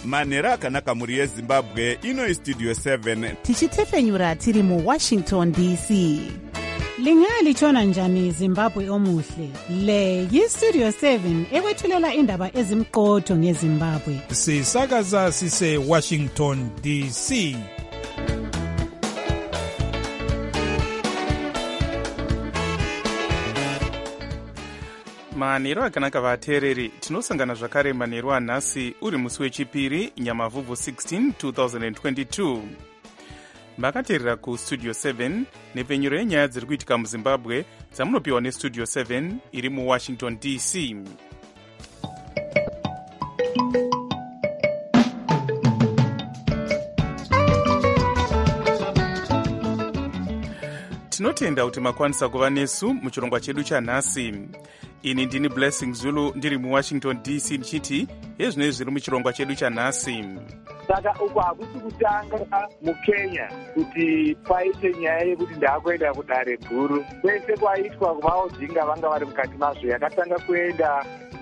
manhero akanaka mhuri yezimbabwe. Ino istudio 7 tichitefenyura tiri muWashington DC. Lingalitshona njani Zimbabwe omuhle? Le yistudio 7 ekwethulela indaba ezimqotho ngeZimbabwe. Sisakaza sise Washington DC. manhero akanaka vateereri, tinosangana zvakare manhero anhasi uri musi wechipiri nyamavhuvhu 16 2022. makateerera kustudio 7 nepfenyuro yenyaya dziri kuitika muzimbabwe dzamunopiwa nestudio 7 iri muwashington DC. tinotenda kuti makwanisa kuva nesu muchirongwa chedu chanhasi. ini ndini Blessing Zulu ndiri muwashington DC ndichiti yezvinezvi zviri muchirongwa chedu chanhasi. Saka uko hakusi kutanga muKenya kuti paite nyaya yekuti ndakuenda kudare guru. Kwese kwaitwa kuvaodzinga vanga vari mukati mazvo yakatanga kuenda.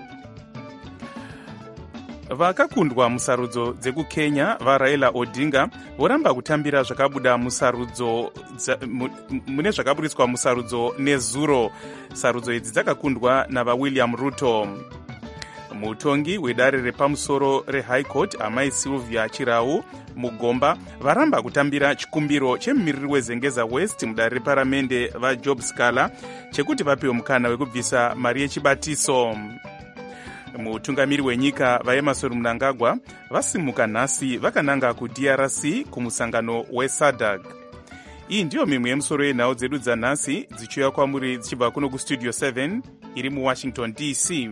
vakakundwa musarudzo dzekukenya vaRaila Odinga voramba kutambira zvakabuda musarudzo mune zvakaburiswa musarudzo nezuro. sarudzo idzi dzakakundwa navaWilliam Ruto. mutongi wedare repamusoro reHigh Court amai Sylvia Chirau Mugomba varamba kutambira chikumbiro chemumiriri weZengeza West mudare reparamende vaJob Scala chekuti vapiwe mukana wekubvisa mari yechibatiso. mutungamiri wenyika vaEmmerson Mnangagwa vasimuka nhasi vakananga kuDRC kumusangano weSADC. iyi ndiyo mimwe yemusoro yenhau dzedu dzanhasi dzichiuya kwamuri dzichibva kuno kustudio 7 iri muWashington DC.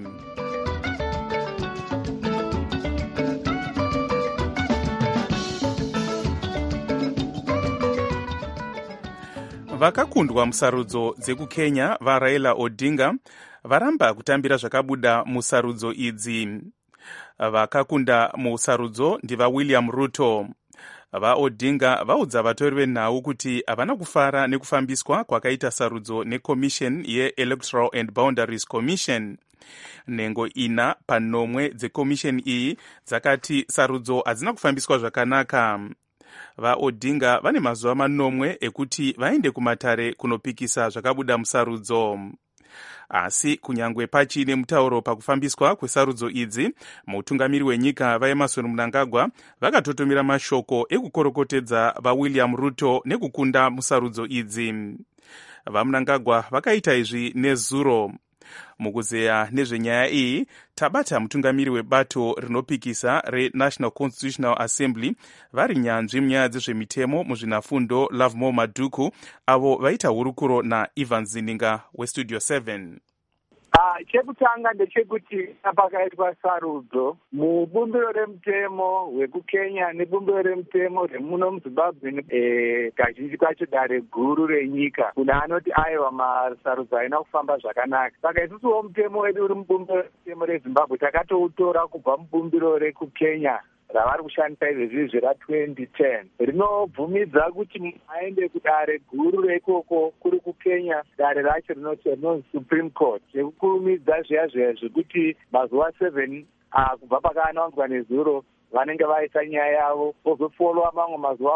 vakakundwa musarudzo dzekukenya vaRaila Odinga varamba kutambira zvakabuda musarudzo idzi. vakakunda musarudzo ndivaWilliam Ruto. vaOdinga vaudza vatori venhau kuti havana kufara nekufambiswa kwakaita sarudzo neCommission yeElectoral and Boundaries Commission. nhengo 4 panomwe dzeCommission iyi dzakati sarudzo hadzina kufambiswa zvakanaka. vaOdinga vane mazuva 9 ekuti vaende kumatare kunopikisa zvakabuda musarudzo. asi kunyange pachine mutauro pakufambiswa kwesarudzo idzi, mutungamiri wenyika vaEmmerson Mnangagwa vakatotomira mashoko ekukorokotedza vaWilliam Ruto nekukunda musarudzo idzi. vaMnangagwa vakaita izvi nezuro. mukuzeya nezvenyaya iyi tabata mutungamiri webato rinopikisa reNational Constitutional Assembly vari nyanzvi munyaya dzezvemitemo muzvinafundo Lovemore Maduku avo vaita hurukuro naIvan Zininga westudio 7. chekutanga ndechekuti pakaitwa sarudzo mubumbiro remutemo hwekukenya nebumbiro remutemo remuno muZimbabwe kazhinji kacho dare guru renyika kuna anoti aiwa masarudzo aina kufamba zvakanaka. Saka isusuwo mutemo wedu uri mubumbiro remutemo reZimbabwe takatoutora kubva mubumbiro rekukenya ravari kushandisa izvezvi ra2010 rinobvumidza kuti aende kudare guru reikoko kuri kukenya. dare racho rinonzi Supreme Court rekukurumidza zviya zvekuti mazuva 7 kubva pakaanaudzwa nezuro vanenge vaisa nyaya yavo vozofolowa mamwe mazuva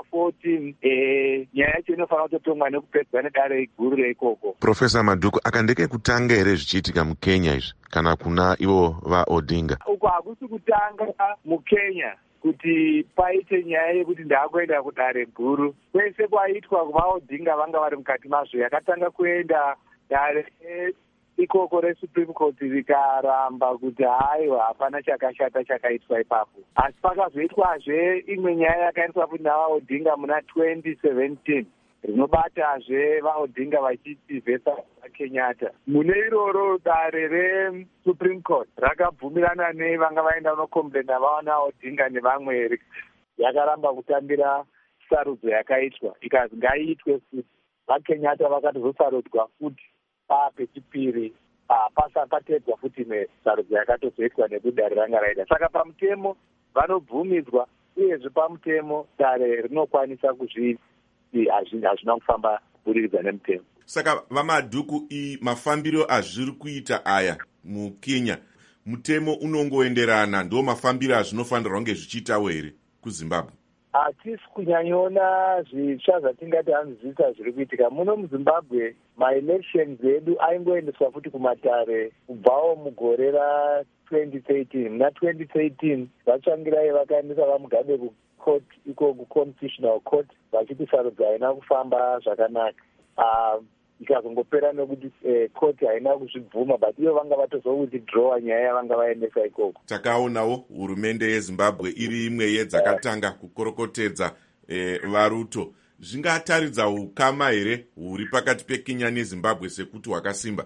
14 nyaya yacho inofanira kutotongwa nekupedzwa nedare guru reikoko. Profesa Maduku, akandeke kutanga here zvichiitika mukenya izvi kana kuna ivo vaOdinga? uko hakusi kutanga mukenya kuti paite nyaya yekuti ndakuenda kudare guru. kwese kwaitwa kuvaOdinga vanga vari mukati mazvo yakatanga kuenda dare ikoko reSupreme Court rikaramba kuti haiwa hapana chakashata chakaitwa ipapo. asi pakazoitwazve imwe nyaya yakaitwa kuti navaOdinga muna 2017 rinobatazve vaOdinga vachiti vhesa vaKenyatta. mune iroro dare reSupreme Court rakabvumirana nevanga vaenda unokomplena vanaOdinga nevamwe yakaramba kutambira sarudzo yakaitwa ikazi ngaiitwe futi. vaKenyatta vakatozosarudzwa futi pechipiri pasakatedzwa futi nesarudzo yakatozoitwa nekudare ranga raida. saka pamutemo vanobvumidzwa uyezve pamutemo dare rinokwanisa kuzviita hazvina kufamba kuburikidza nemutemo. Saka vaMaduku mafambiro azviri kuita aya mukenya mutemo unongoenderana, ndo mafambiro azvinofanirwa kunge zvichiitawo here kuzimbabwe? Hatisi kunyanyoona zvitsva zvatingati hanzvisa zviri kuitika muno muzimbabwe. Maelections edu aingoendeswa futi kumatare kubvawo mugore ra2013. muna 2013 vatsvangirai vakaendesa vamugabe kucourt, iko kuconstitutional court, vachiti sarudzo haina kufamba zvakanaka. Ikazongopera nekuti court haina kuzvibvuma, but iyo vanga vatozowithdrawa nyaya yavanga vaendesa ikoko. Takaonawo hurumende yeZimbabwe iri imwe yedzakatanga kukorokotedza varuto. Zvingataridza ukama here huri pakati peKenya neZimbabwe sekuti hwakasimba?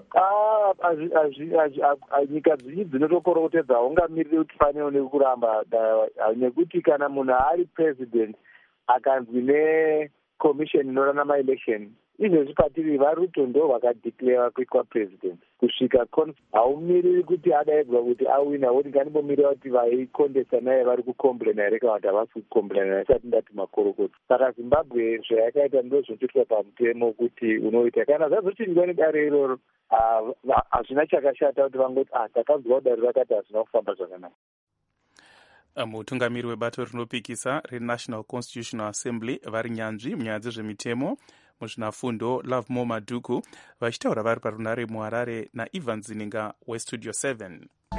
Nyika zhinji dzinotokorokotedza haungamiriri kuti panewo nekuramba, nekuti kana munhu ari president akanzwi necommission inorana maelection, izvezvi patiri varuto ndo vakadeclare kuitwa president kusvika haumiriri kuti adaidzwa kuti awina, woti nganimbomirira kuti vaikondesa naye vari kukomplaina here kana kuti havasi kukomplaina naye, isati ndati makorokota. Saka Zimbabwe zvayakaita ndo zvinotoitwa pamutemo kuti unoita. Kana zvazochinjwa nedare iroro hazvina chakashata kuti vangoti takanzwa dare rakati hazvina kufamba zvakanaka. Mutungamiri webato rinopikisa reNational Constitutional Assembly vari nyanzvi munyaya dzezvemitemo muzvinafundo Lovemore Maduku vachitaura vari parunare muHarare naIvan Zininga weStudio 7.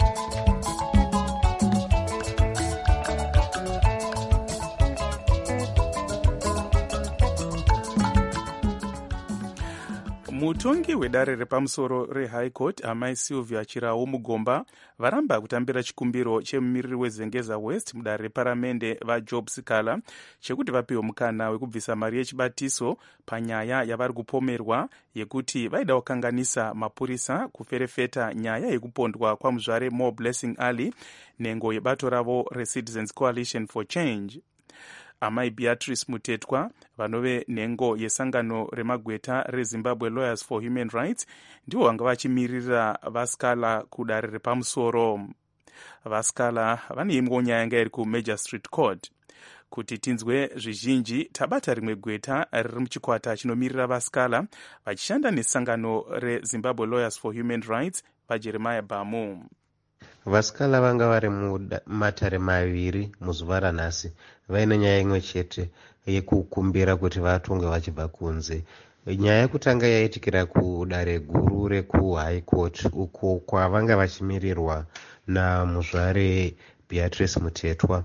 Mutongi wedare repamusoro reHigh Court amai Sylvia Chirau Mugomba varamba kutambira chikumbiro chemumiriri weZengeza West mudare reparamende vaJob Sikala chekuti vapiwe mukana wekubvisa mari yechibatiso panyaya yavari kupomerwa yekuti vaida kukanganisa mapurisa kuferefeta nyaya yekupondwa kwamuzvare More Blessing Ali nhengo yebato ravo reCitizens Coalition for Change. Amai Beatrice Mutetwa vanove nhengo yesangano remagweta reZimbabwe Lawyers for Human Rights ndivo vanga vachimirira Vasikala kudare repamusoro. Vasikala vane imwewo nyaya yanga iri kuMagistrate Court. Kuti tinzwe zvizhinji tabata rimwe gweta riri muchikwata chinomirira Vasikala vachishanda nesangano reZimbabwe Lawyers for Human Rights vaJeremiah Bamu. Vasikala vanga vari mumatare maviri muzuva ranhasi vaine nyaya imwe chete yekukumbira kuti vatongwe vachibva kunze. Nyaya yekutanga yaitikira kudare guru rekuHigh Court uko kwavanga vachimirirwa namuzvare Beatrice Mutetwa.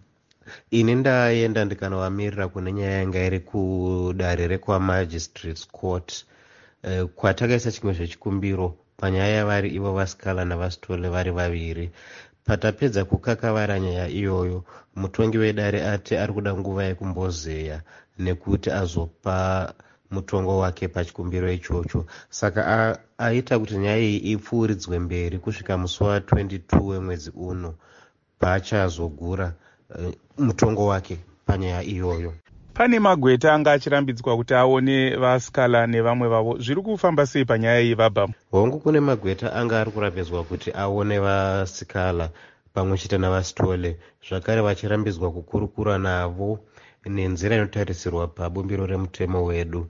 Ini ndaenda ndikanovamirira kune nyaya yanga iri kudare rekwaMagistrates Court kwatakaisa chimwe zvechikumbiro panyaya yavari ivo Vasikala naVasitole vari vaviri. Patapedza kukakavara nyaya iyoyo, mutongi wedare ati ari kuda nguva yekumbozeya nekuti azopa mutongo wake pachikumbiro ichocho. Saka aita kuti nyaya iyi ipfuuridzwe mberi kusvika musi wa22 wemwedzi uno paachazogura mutongo wake panyaya iyoyo. Pane magweta anga achirambidzwa kuti aone Vasikala nevamwe vavo. Zviri kufamba sei panyaya iyi vaBamu? Hongu kune magweta anga ari kurambidzwa kuti aone Vasikala pamwe chete naVasitole, zvakare vachirambidzwa kukurukura navo nenzira inotarisirwa pabumbiro remutemo wedu.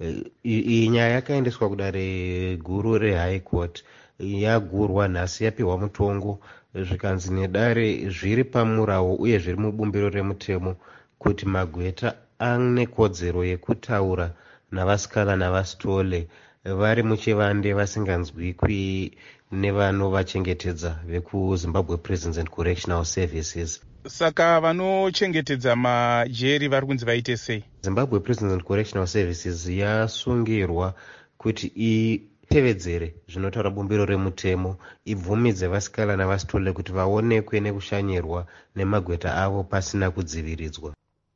Iyi nyaya yakaendeswa kudare guru reHigh Court, yagurwa nhasi yapiwa mutongo, zvikanzi nedare zviri pamurawo uye zviri mubumbiro remutemo kuti magweta ane kodzero yekutaura naVasikala naVasitole vari muchivande vasinganzwikwi nevanovachengetedza vekuZimbabwe Prisons and Correctional Services. Saka vanochengetedza majeri vari kunzi vaite sei? Zimbabwe Prisons and Correctional Services yasungirwa kuti itevedzere zvinotaura bumbiro remutemo, ibvumidze Vasikala naVasitole kuti vaonekwe nekushanyirwa nemagweta avo pasina kudziviridzwa.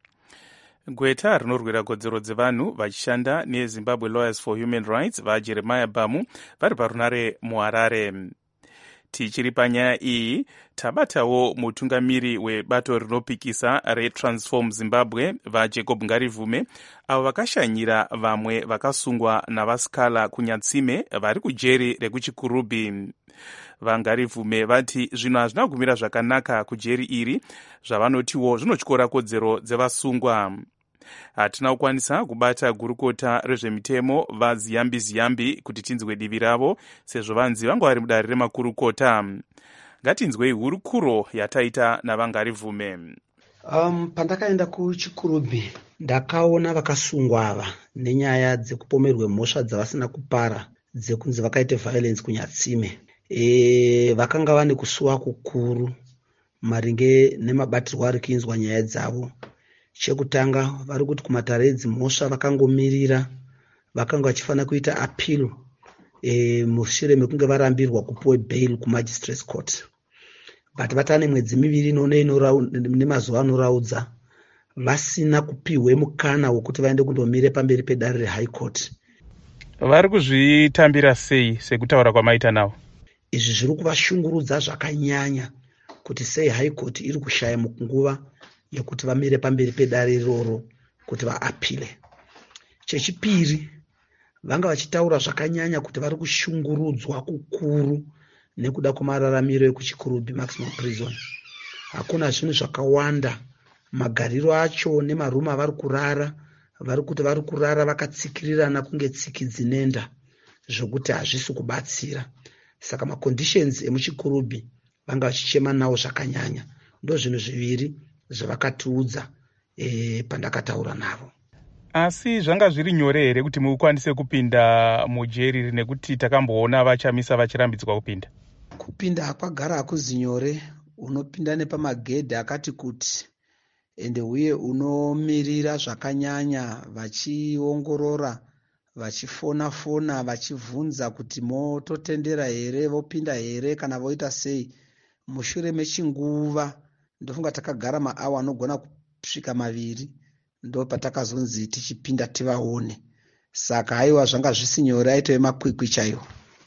Gweta rinorwira kodzero dzevanhu vachishanda neZimbabwe Lawyers for Human Rights vaJeremiah Bamu vari parunare muHarare. Tichiri panyaya iyi tabatawo mutungamiri webato rinopikisa reTransform Zimbabwe vaJacob Ngarivume avo vakashanyira vamwe vakasungwa naVasikala kunyatsime vari kujeri rekuchikurubhi. VaNgarivume vati zvinhu hazvina kugumira zvakanaka kujeri iri, zvavanotiwo zvinotyora kodzero dzevasungwa. Hatina kukwanisa kubata gurukota rezvemitemo vaZiyambi kuti tinzwe divi ravo, sezvo vanzi vanga vari mudare remakurukota. ngatinzwei hurukuro yataita navangarivume. Pandakaenda kuchikurubhi ndakaona vakasungwa ava nenyaya dzekupomerwe mhosva dzavasina kupara dzekunzi vakaite violence kunyatsime. Vakanga vane kusuwa kukuru maringe nemabatirwo ari kuinzwa nyaya dzavo. Chekutanga, vari kuti kumatare edzimhosva vakangomirira, vakanga vachifanira kuita appeal mushure mekunge varambirwa kupuwe bail kumagistrates court. But vatane mwedzi miviri nemazuva anoraudza vasina kupihwe mukana wekuti vaende kundomire pamberi pedare rehigh court. Vari kuzvitambira sei sekutaura kwamaita navo? Izvi zviri kuvashungurudza zvakanyanya kuti sei high court iri kushaya nguva yekuti vamire pamberi pedare iroro kuti vaapile. Chechipiri, vanga vachitaura zvakanyanya kuti vari kushungurudzwa kukuru nekuda kwemararamiro ekuchikurubhi maximum prison. Hakuna zvinhu zvakawanda, magariro acho nemarumu avari kurara, vari kuti vari kurara vakatsikirirana kunge tsiki dzinenda, zvokuti hazvisi kubatsira. Saka maconditions emuchikurubhi vanga vachichema nawo zvakanyanya. Ndo zvinhu zviviri zvavakatiudza pandakataura navo. Asi zvanga zviri nyore here kuti mukwanise kupinda mujeri, nekuti takamboona vachamisa vachirambidzwa kupinda? Kupinda hakwagara hakuzi nyore. Unopinda nepamagedhi akati kuti, ende uye unomirira zvakanyanya, vachiongorora, vachifona-fona, vachivhunza kuti mototendera here, vopinda here kana voita sei. Mushure mechinguva, ndofunga takagara maawa anogona kusvika 2, ndo patakazonzi tichipinda tivaone. Saka haiwa zvanga zvisi nyore, aitove makwikwi chaiwo.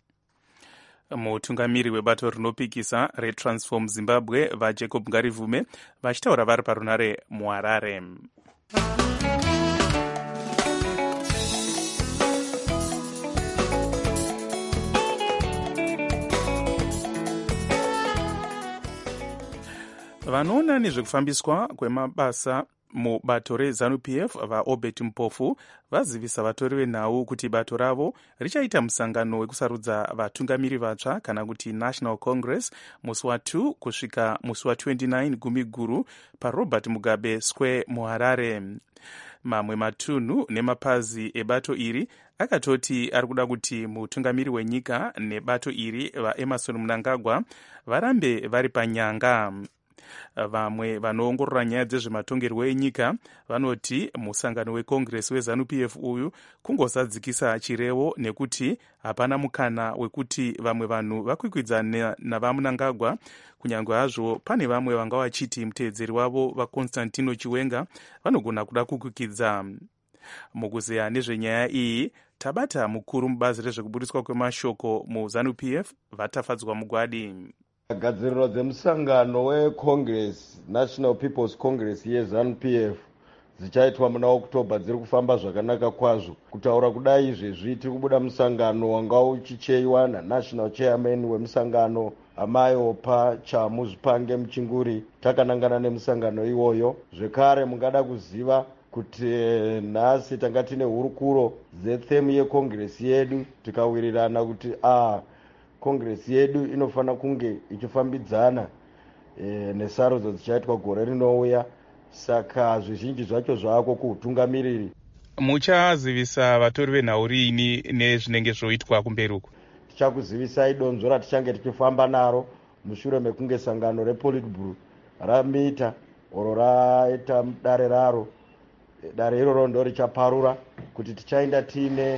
Mutungamiri webato rinopikisa reTransform Zimbabwe vaJacob Ngarivume vachitaura vari parunare muHarare. Vanoona nezvekufambiswa kwemabasa mubato reZANU-PF vaObert Mpofu vazivisa vatori venhau kuti bato ravo richaita musangano wekusarudza vatungamiri vatsva kana kuti National Congress musi wa2 kusvika musi wa29 Gumiguru paRobert Mugabe Square muHarare. Mamwe matunhu nemapazi ebato iri akatoti ari kuda kuti mutungamiri wenyika nebato iri vaEmmerson Mnangagwa varambe vari panyanga. Vamwe vanoongorora nyaya dzezvematongerwo enyika vanoti musangano weCongress weZANU-PF uyu kungosadzikisa chirevo, nekuti hapana mukana wekuti vamwe vanhu vakwikwidzana navaMnangagwa, kunyange hazvo pane vamwe vanga vachiti muteedzeri wavo vaConstantino Chiwenga vanogona kuda kukwikidza. Mukuzeya nezvenyaya iyi tabata mukuru mubazi rezvekuburiswa kwemashoko muZANU-PF Vatafadzwa Mugwadi. Gadziriro dzemusangano weCongress, National People's Congress yeZANU-PF dzichaitwa muna Oktoba dziri kufamba zvakanaka kwazvo. Kutaura kudai izvezvi tiri kubuda musangano wanga uchicheiwa naNational Chairman wemusangano Amai Opa Chamuzvipange Muchinguri. Takanangana nemusangano iwoyo. Zvekare mungada kuziva kuti nhasi tanga tine hurukuro dzethemu yeCongress yedu, tikawirirana kuti Congress yedu inofana kunge ichifambidzana nesarudzo dzichaitwa gore rinouya. Saka zvizhinji zvacho zvako kuutungamiriri. Muchazivisa vatori venhau riini nezvinenge zvoitwa kumberi uku? Tichakuzivisai donzvo ratichange tichifamba naro mushure mekunge sangano rePolitburo ramita oro raita dare raro. Dare iroro ndo richaparura kuti tichaenda tiine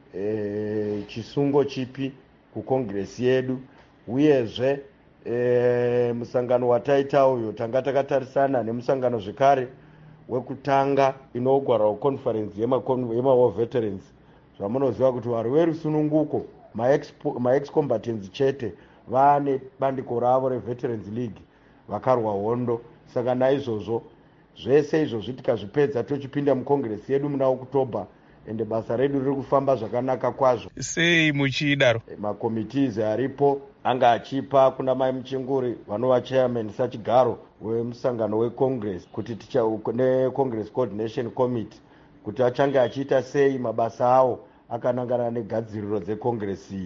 chisungo chipi kuCongress yedu, uyezve musangano wataita uyo tanga takatarisana nemusangano zvekare wekutanga inogara conference yema veterans. Zvamunoziva kuti vari verusununguko ma-ex-combatants chete vane bandiko ravo reVeterans League vakarwa hondo. Saka naizvozvo zvese izvozvi tikazvipedza tochipinda muCongress yedu muna Oktoba, ende basa redu riri kufamba zvakanaka kwazvo. Sei muchidaro? Makomitizi aripo anga achipa kuna Mai Muchinguri vanova chairman sachigaro wemusangano weCongress kuti neCongress Coordination Committee kuti achange achiita sei mabasa awo akanangana negadziriro dzeCongress iyi.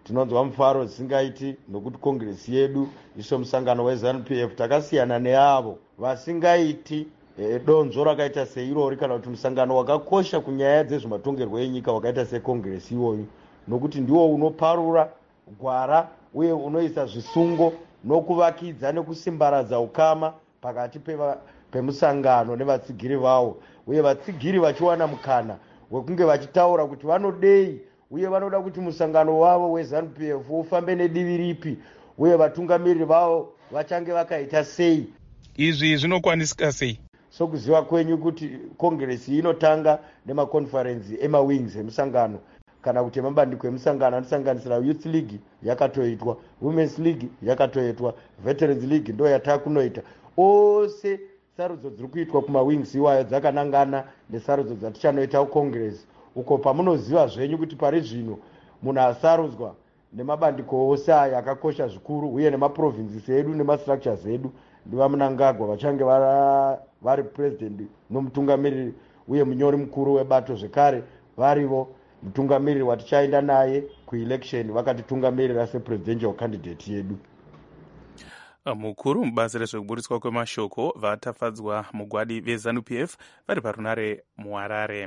tinonzwa mufaro zisingaiti nokuti kongresi yedu iso musangano weZANU-PF takasiyana neavo vasingaiti donzvo rakaita seirori kana kuti musangano wakakosha kunyaya dzezvematongerwo enyika wakaita sekongresi iwoyu, nokuti ndiwo unoparura gwara uye unoisa zvisungo nokuvakidza nekusimbaradza ukama pakati pemusangano nevatsigiri vavo, uye vatsigiri vachiwana mukana wekunge vachitaura kuti vanodei uye vanoda kuti musangano wavo weZANU-PF ufambe nedivi ripi uye vatungamiriri vavo vachange vakaita sei. Izvi zvinokwanisika sei? Sokuziva kwenyu kuti kongresi inotanga nemakonferensi emawings emusangano kana kuti mabandiko emusangano anosanganisira Youth League yakatoitwa, Women's League yakatoitwa, Veterans League ndo yatakunoita. Ose sarudzo dziri kuitwa kumawings iwayo dzakanangana nesarudzo dzatichanoita kukongresi, uko pamunoziva zvenyu kuti pari zvino munhu asarudzwa nemabandiko ose aya akakosha zvikuru uye nemaprovinsi edu nemastructures edu ndiva Mnangagwa vachange vari president nomutungamiriri uye munyori mukuru webato zvekare varivo mutungamiriri watichaenda naye kuelection vakatitungamirira sepresidential candidate yedu. Mukuru mubazi rezvekuburitswa kwemashoko vatafadzwa mugwadi veZANU-PF vari parunare muHarare.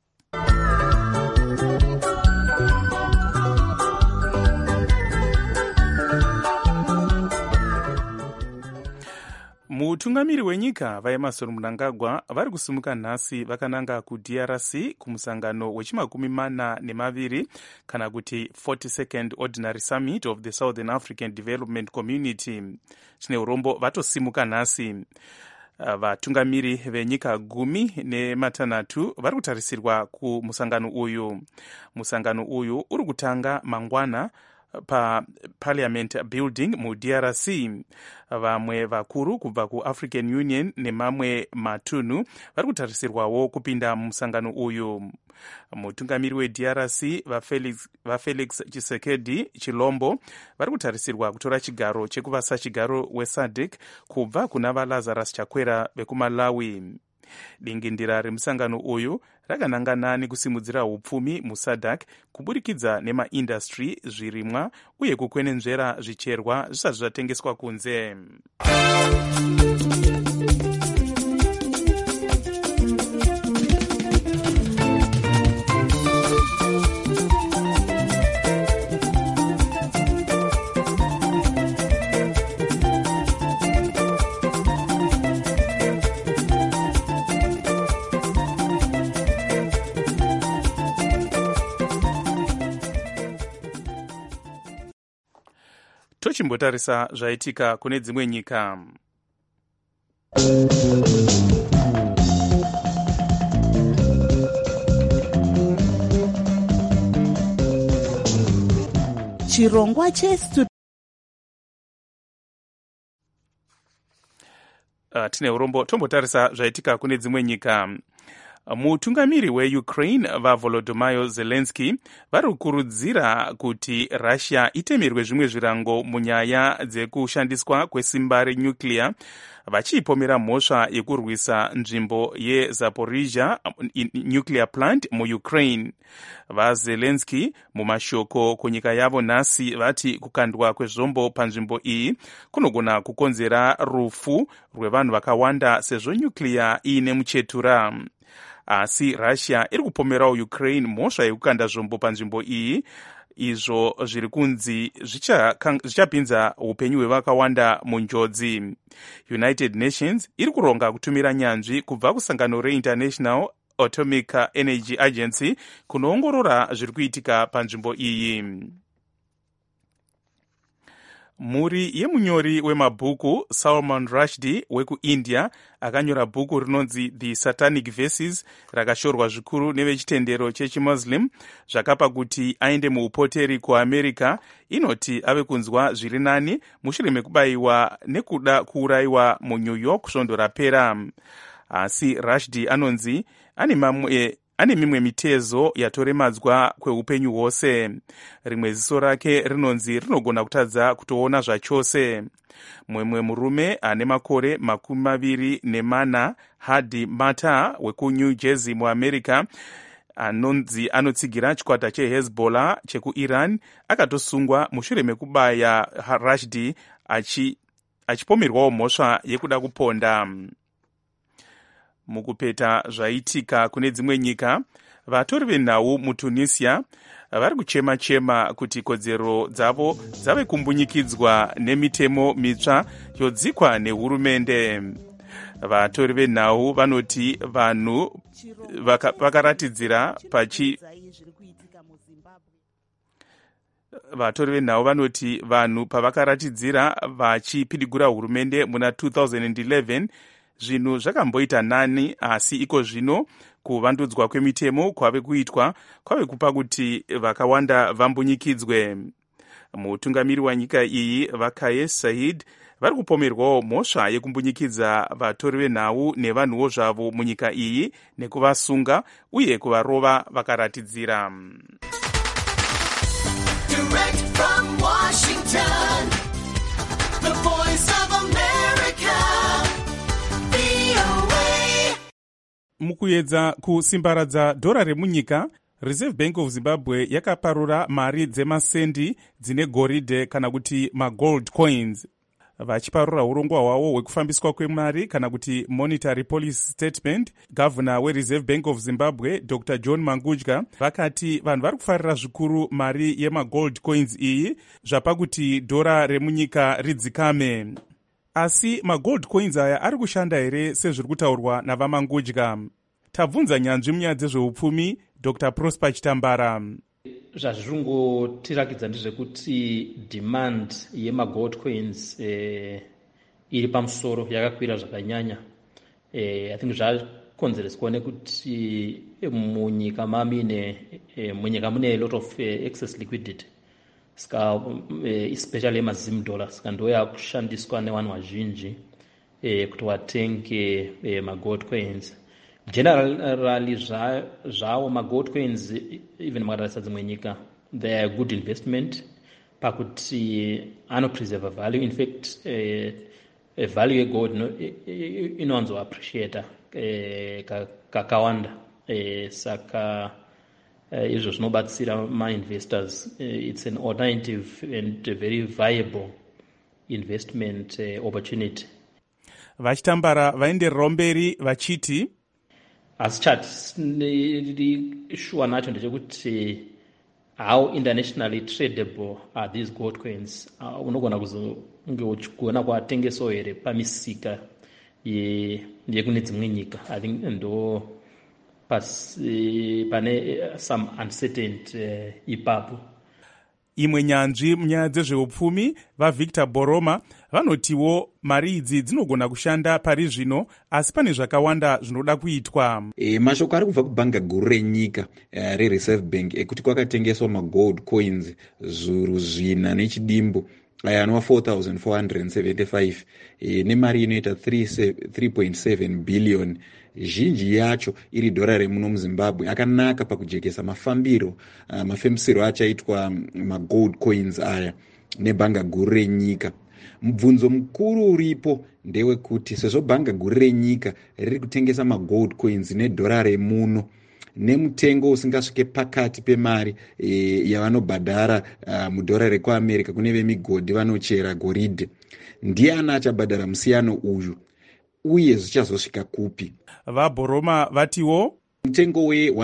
Mutungamiri wenyika vaEmmerson Mnangagwa vari kusumuka nhasi vakananga kuDRC kumusangano wechi42 kana kuti 42nd Ordinary Summit of the Southern African Development Community. Chine urombo vatosimuka nhasi. Vatungamiri venyika 16 vari kutarisirwa kumusangano uyu. Musangano uyu uri kutanga mangwana paParliament Building muDRC. Vamwe vakuru kubva kuAfrican Union nemamwe matunhu vari kutarisirwawo kupinda mumusangano uyu. Mutungamiri weDRC vaFelix Tshisekedi Chilombo vari kutarisirwa kutora chigaro chekuvasa chigaro weSADC kubva kuna vaLazarus Chakwera vekuMalawi. Dingindira remusangano uyu rakanangana nekusimudzira upfumi muSADC kuburikidza nemaindastry, zvirimwa uye kukwenenzvera zvicherwa zvisati zvatengeswa kunze. Tochimbotarisa zvaitika kune dzimwe nyika. Chirongwa tine urombo tombotarisa zvaitika kune dzimwe nyika. Mutungamiri weUkraine vaVolodymyr Zelensky vari kukurudzira kuti Russia itemerwe zvimwe zvirango munyaya dzekushandiswa kwesimba renyuclear, vachipomera mhosva yekurwisa nzvimbo yeZaporizhia nuclear plant muUkraine. VaZelensky mumashoko kunyika yavo nhasi vati kukandwa kwezvombo panzvimbo iyi kunogona kukonzera rufu rwevanhu vakawanda sezvo nyuclear iine muchetura. Asi Russia iri kupomerawo Ukraine mhosva yekukanda zvombo panzvimbo iyi, izvo zviri kunzi zvichapinza upenyu hwevakawanda munjodzi. United Nations iri kuronga kutumira nyanzvi kubva kusangano reInternational Atomic Energy Agency kunoongorora zviri kuitika panzvimbo iyi. Mhuri yemunyori wemabhuku Salman Rushdie wekuIndia akanyora bhuku rinonzi The Satanic Verses rakashorwa zvikuru nevechitendero chechimuslim zvakapa kuti aende muupoteri kuAmerica, inoti ave kunzwa zviri nani mushure mekubayiwa nekuda kuurayiwa muNew York svondo rapera. Asi Rushdie anonzi ane mimwe mitezo yatoremadzwa kweupenyu hwose. Rimwe ziso rake rinonzi rinogona kutadza kutoona zvachose. Mumwe murume ane makore 24, Hadi Matar wekuNew Jersey muAmerica anonzi anotsigira chikwata chehezbollah chekuiran akatosungwa mushure mekubaya Rushdie achipomerwawo mhosva yekuda kuponda. Mukupeta zvaitika kune dzimwe nyika, vatori venhau mutunisia vari kuchema-chema kuti kodzero dzavo dzave kumbunyikidzwa nemitemo mitsva yodzikwa nehurumende. Vatori venhau vanoti vanhu vakaratidzira pavakaratidzira vachipidigura hurumende muna 2011 zvinhu zvakamboita nani, asi iko zvino kuvandudzwa kwemitemo kwave kuitwa kwave kupa kuti vakawanda vambunyikidzwe. Mutungamiri wanyika iyi Vakayes Saied vari kupomerwawo mhosva yekumbunyikidza vatori venhau nevanhuwo zvavo munyika iyi nekuvasunga uye kuvarova vakaratidzira. Direct from Washington, the voice of America, VOA. Mukuedza kusimbaradza dhora remunyika, Reserve Bank of Zimbabwe yakaparura mari dzemasendi dzine goridhe kana kuti magold coins. Vachiparura urongwa hwavo hwekufambiswa kwemari kana kuti monetary policy statement, gavana weReserve Bank of Zimbabwe Dr. John Mangudya vakati vanhu vari kufarira zvikuru mari yemagold coins iyi zvapakuti dhora remunyika ridzikame. Asi magold coins aya ari kushanda here sezviri kutaurwa navamangudya? Tabvunza nyanzvi munyaya dzezveupfumi Dr. Prosper Chitambara. Zvazvirongotirakidza ndezvekuti demand yemagold coins iri pamusoro, yakakwira zvakanyanya. I think zvakonzereswa nekuti munyika mune a lot of excess liquidity, especially emazim dollar, saka ndo yakushandiswa nevanhu vazhinji kuti vatenge magold coins. Generally zvawo magold coins, even makatarisa dzimwe nyika, they are good investment pakuti anopreserve value. In fact, value yegold inowanzo appreciate kakawanda, saka izvo zvinobatsira ma-investors. It's an alternative and a very viable investment opportunity. Vachitambara vaendererawo mberi vachiti asi chati shuwa nacho ndechekuti how internationally tradable are these gold coins. Unogona kuzonge uchigona kuatengesawo here pamisika yekune dzimwe nyika. I think ndo pane some uncertainty ipapo. Imwe nyanzvi munyaya dzezveupfumi vaVictor Boroma vanotiwo mari idzi dzinogona kushanda pari zvino, asi pane zvakawanda zvinoda kuitwa. Mashoko ari kubva kubhanga guru renyika reReserve Bank ekuti kwakatengeswa magold coins zviuru 4 nechidimbu aya anova 4,475 nemari inoita 3.7 billion. Zhinji yacho iri dhora remuno muZimbabwe akanaka pakujekesa mafambiro mafembisiro achaitwa magold coins aya nebhanga guru renyika. Mubvunzo mukuru uripo ndewekuti sezvo bhanga guru renyika riri kutengesa magold coins nedhora remuno nemutengo usingasvike pakati pemari yavanobhadhara mudhora rekuAmerica kune vemigodhi vanochera goridhe, ndiani achabhadhara musiyano uyu uye zvichazosvika kupi? VaBoroma vatiwo mutengo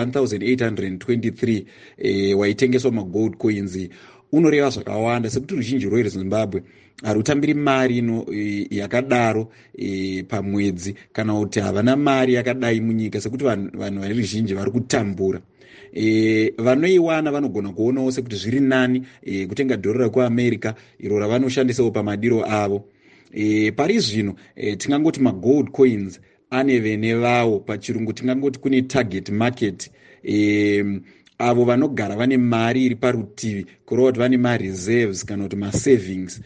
we$1,823 waitengeswa magold coins unoreva zvakawanda, sekuti ruzhinji rweZimbabwe harutambiri mari yakadaro pamwedzi, kana kuti havana mari yakadai munyika, sekuti vanhu vari ruzhinji vari kutambura. Vanoiwana vanogona kuonawo sekuti zviri nani kutenga dhora rekuAmerica iro ravanoshandisawo pamadiro avo. Pari zvino tingangoti magold coins ane vene vavo, pachirungu tingangoti kune target market, avo vanogara vane mari iri parutivi kureva kuti vane mareserves kana kuti masavings,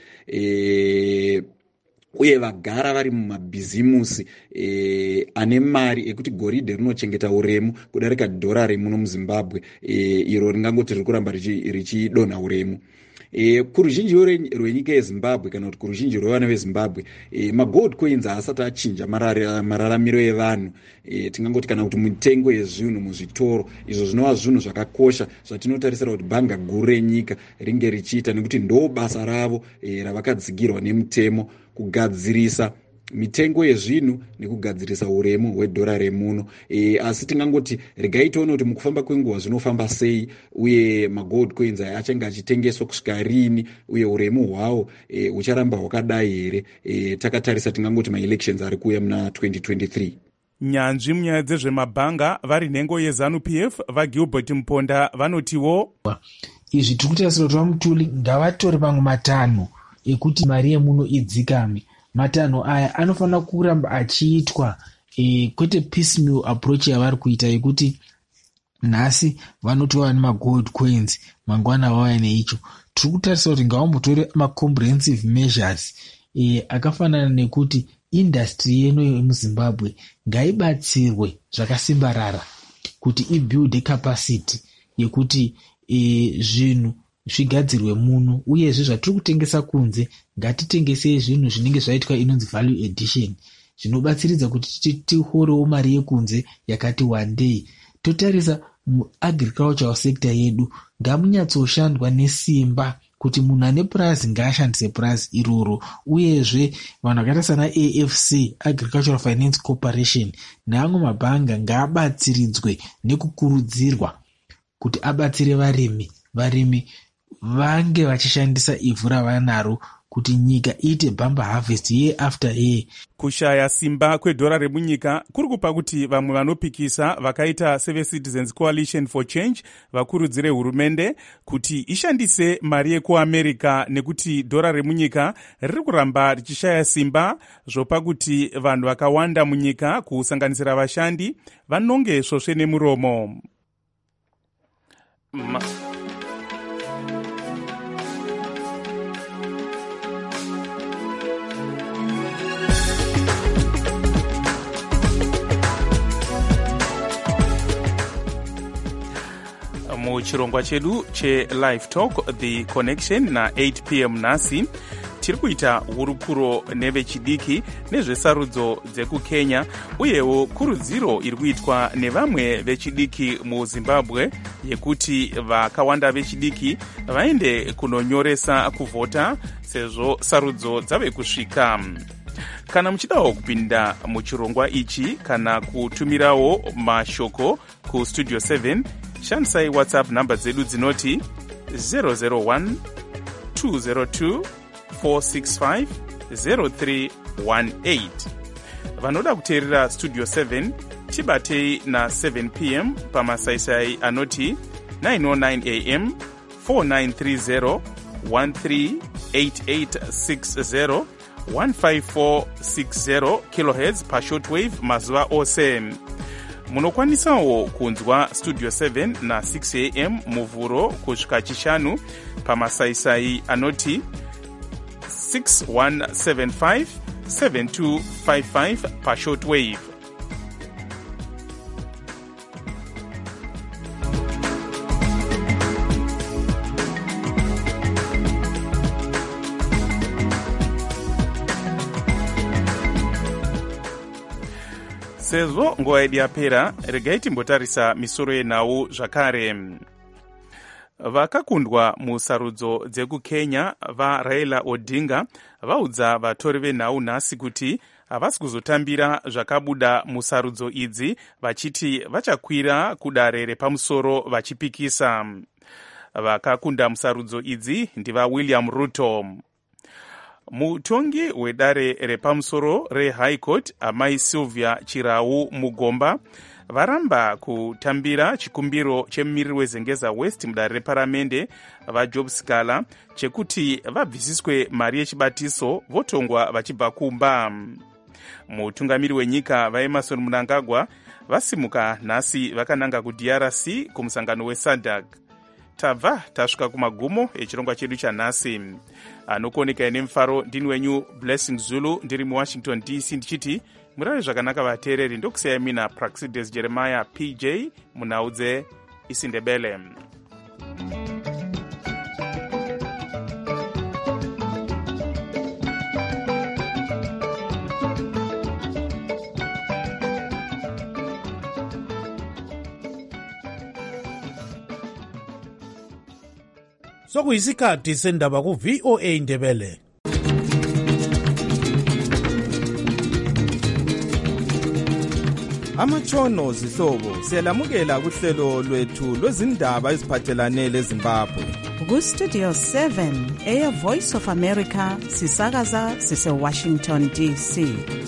uye vagara vari mumabhizimusi ane mari ekuti goridhe rinochengeta uremu kudarika dhora remuno muZimbabwe iro ringangoti riri kuramba richidonha uremu. kuruzhinji rwenyika yezimbabwe kana kuti kuruzhinji rwevana vezimbabwe magold coins haasati achinja mararamiro evanhu. Tingangoti kana kuti mitengo yezvinhu muzvitoro, izvo zvinova zvinhu zvakakosha zvatinotarisira kuti bhanga guru renyika ringe richiita, nekuti ndo basa ravo ravakadzigirwa nemutemo, kugadzirisa mitengo yezvinhu nekugadzirisa uremu hwedhora remuno. Asi tingangoti regai tione kuti mukufamba kwenguva zvinofamba sei, uye magold coins aya achange achitengeswa kusvika rini, uye uremu hwawo hucharamba hwakadai here. Takatarisa tingangoti maelections ari kuuya muna 2023. Nyanzvi munyaya dzezvemabhanga vari nhengo yeZANU-PF vaGilbert Mponda vanotiwo izvi tiri kutarisira kuti vaMutuli ngavatore mamwe matanho ekuti mari yemuno idzikame. Matanho aya anofanira kuramba achiitwa, kwete piecemeal approach yavari kuita yekuti nhasi vanotova nemagold coins mangwana vauya neicho. Tiri kutarisira kuti ngavambotore macomprehensive measures akafanana nekuti industry yeno yemuZimbabwe ngaibatsirwe zvakasimbarara kuti ibuild capacity yekuti zvinhu zvigadzirwe muno, uyezve zvatiri kutengesa kunze ngatitengesei zvinhu zvinenge zvaitwa inonzi value addition, zvinobatsiridza kuti tihorewo mari yekunze yakati wandei. Totarisa muagricultural sector yedu ngamunyatsoshandwa nesimba kuti munhu ane purazi ngaashandise purazi iroro, uyezve vanhu vakaita sana AFC, Agricultural Finance Corporation, neamwe mabhanga ngaabatsiridzwe nekukurudzirwa kuti abatsire varimi vange vachishandisa ivhu ravanaro kuti nyika iite bumper harvest year after year. Kushaya simba kwedhora remunyika kuri kupa kuti vamwe vanopikisa vakaita seveCitizens Coalition for Change vakurudzire hurumende kuti ishandise mari yekuAmerica, nekuti dhora remunyika riri kuramba richishaya simba zvopa kuti vanhu vakawanda munyika kusanganisira vashandi vanonge svosve nemuromo. Muchirongwa chedu cheLive Talk The Connection na 8 p.m. nasi tiri kuita hurukuro nevechidiki nezvesarudzo dzekukenya, uyewo kurudziro iri kuitwa nevamwe vechidiki muZimbabwe yekuti vakawanda vechidiki vaende kunonyoresa kuvhota sezvo sarudzo dzave kusvika. Kana muchidawo kupinda muchirongwa ichi kana kutumirawo mashoko kustudio 7, shandisai WhatsApp namba dzedu dzinoti 001 202 465 0318. Vanoda kuteerera studio 7 tibatei na 7 p.m. pamasaisai anoti 909 am 4930 138860 15460 kHz pashortwave mazuva ose. Munokwanisawo kunzwa studio 7 na 6 am muvhuro kusvika chishanu pamasaisai anoti 6175 7255 pashortwave. Sezvo nguva yedu yapera, regai timbotarisa misoro yenhau zvakare. Vakakundwa musarudzo dzekukenya vaRaila Odinga vaudza vatori venhau nhasi kuti havasi kuzotambira zvakabuda musarudzo idzi, vachiti vachakwira kudare repamusoro vachipikisa. Vakakunda musarudzo idzi ndiva William Ruto. Mutongi wedare repamusoro reHigh Court amai Sylvia Chirau Mugomba varamba kutambira chikumbiro chemumiriri weZengeza West mudare reparamende vaJob Sikala chekuti vabvisiswe mari yechibatiso votongwa vachibva kumba. Mutungamiri wenyika vaEmmerson Mnangagwa vasimuka nhasi vakananga kuDRC kumusangano weSADC. Tabva tasvika kumagumo echirongwa chedu chanhasi. Anokoneka nemufaro ndini wenyu Blessing Zulu ndiri muWashington DC ndichiti murare zvakanaka vateereri, ndokusiyai mina Praxides Jeremiah PJ munhau dzeIsindebele. sokuyisikhathi sendaba ku-VOA Ndebele. Amatshono zihlobo siyalamukela kuhlelo lwethu lwezindaba eziphathelane leZimbabwe. Ku-Studio 7 Air Voice of America sisakaza sise-Washington DC.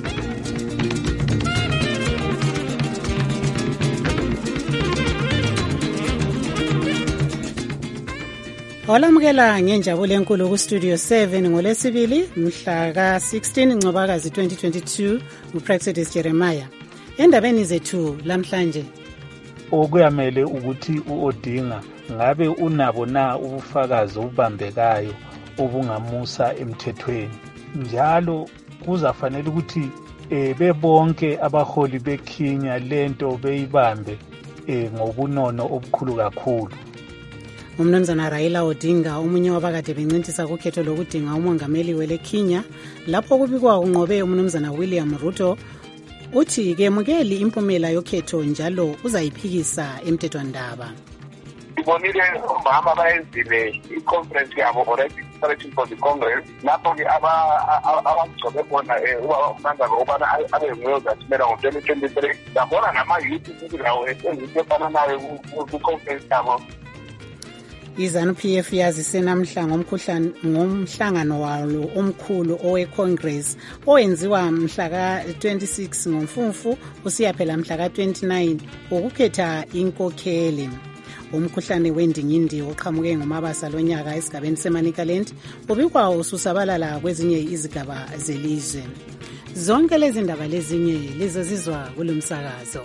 Olamukela ngenjabulo enkulu ku-Studio 7 ngolesibili mhla ka-16 Ncwabakazi 2022 uPrexidis Jeremiah. Endabeni zethu lamhlanje okuyamele ukuthi uOdinga ngabe unabo na ubufakazi obubambekayo obungamusa emthethweni, njalo kuzafanele ukuthi bebonke abaholi bekhinya lento beyibambe ngobunono obukhulu kakhulu. Umnumzana Raila Odinga omunye wabakade bencintisa kukhetho lokudinga umongameli wele Kenya lapho kubikwa unqobe umnumzana William Ruto uthi kemukeli impumela yokhetho njalo uzayiphikisa emthethwandaba. Sibonile omama bayenzile i-conference yabo already preparation for the Congress lapho ke abagcobe khona umnumzana ubana abe nguye ozathumela ngo-2023. Sabona nama-youth futhi lawo esenzile efana nayo ku-conference yabo. iZANU-PF yazise namhla ngomhlangano walo omkhulu owe-Congress owenziwa mhla ka-26 ngoMfumfu usiya phela mhla ka-29 ukukhetha inkokheli. Umkhuhlane wendingindi oqhamuke ngomabasa lonyaka esigabeni seManicaland ubikwa ususabalala kwezinye izigaba zelizwe. Zonke lezi ndaba lezinye lizozizwa kulomsakazo.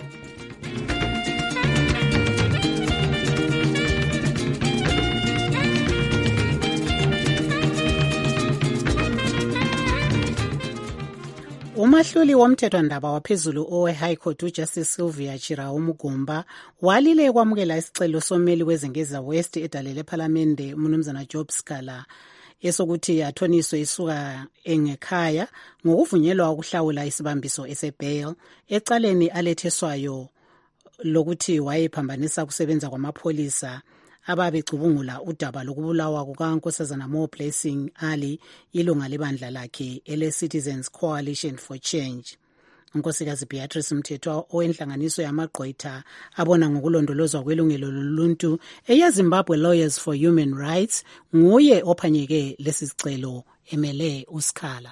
Umahluli womthethwandaba waphezulu owe-High Court uJustice Sylvia Chirao Mugomba walile kwamukela isicelo someli wezengeza West edalele ePhalamende umnumzana Job Scala esokuthi athoniswe isuka engekhaya ngokuvunyelwa ukuhlawula isibambiso esebail ecaleni aletheswayo lokuthi wayephambanisa kusebenza kwamapholisa ababecubungula udaba lokubulawa kukaNkosazana Mo Blessing Ali ilunga lebandla lakhe ele-Citizens Coalition for Change. uNkosikazi Beatrice Mthethwa owenhlanganiso yamagqwetha abona ngokulondolozwa kwelungelo loluntu eyaZimbabwe Lawyers for Human Rights nguye ophanyeke lesi sicelo emele uSkhala.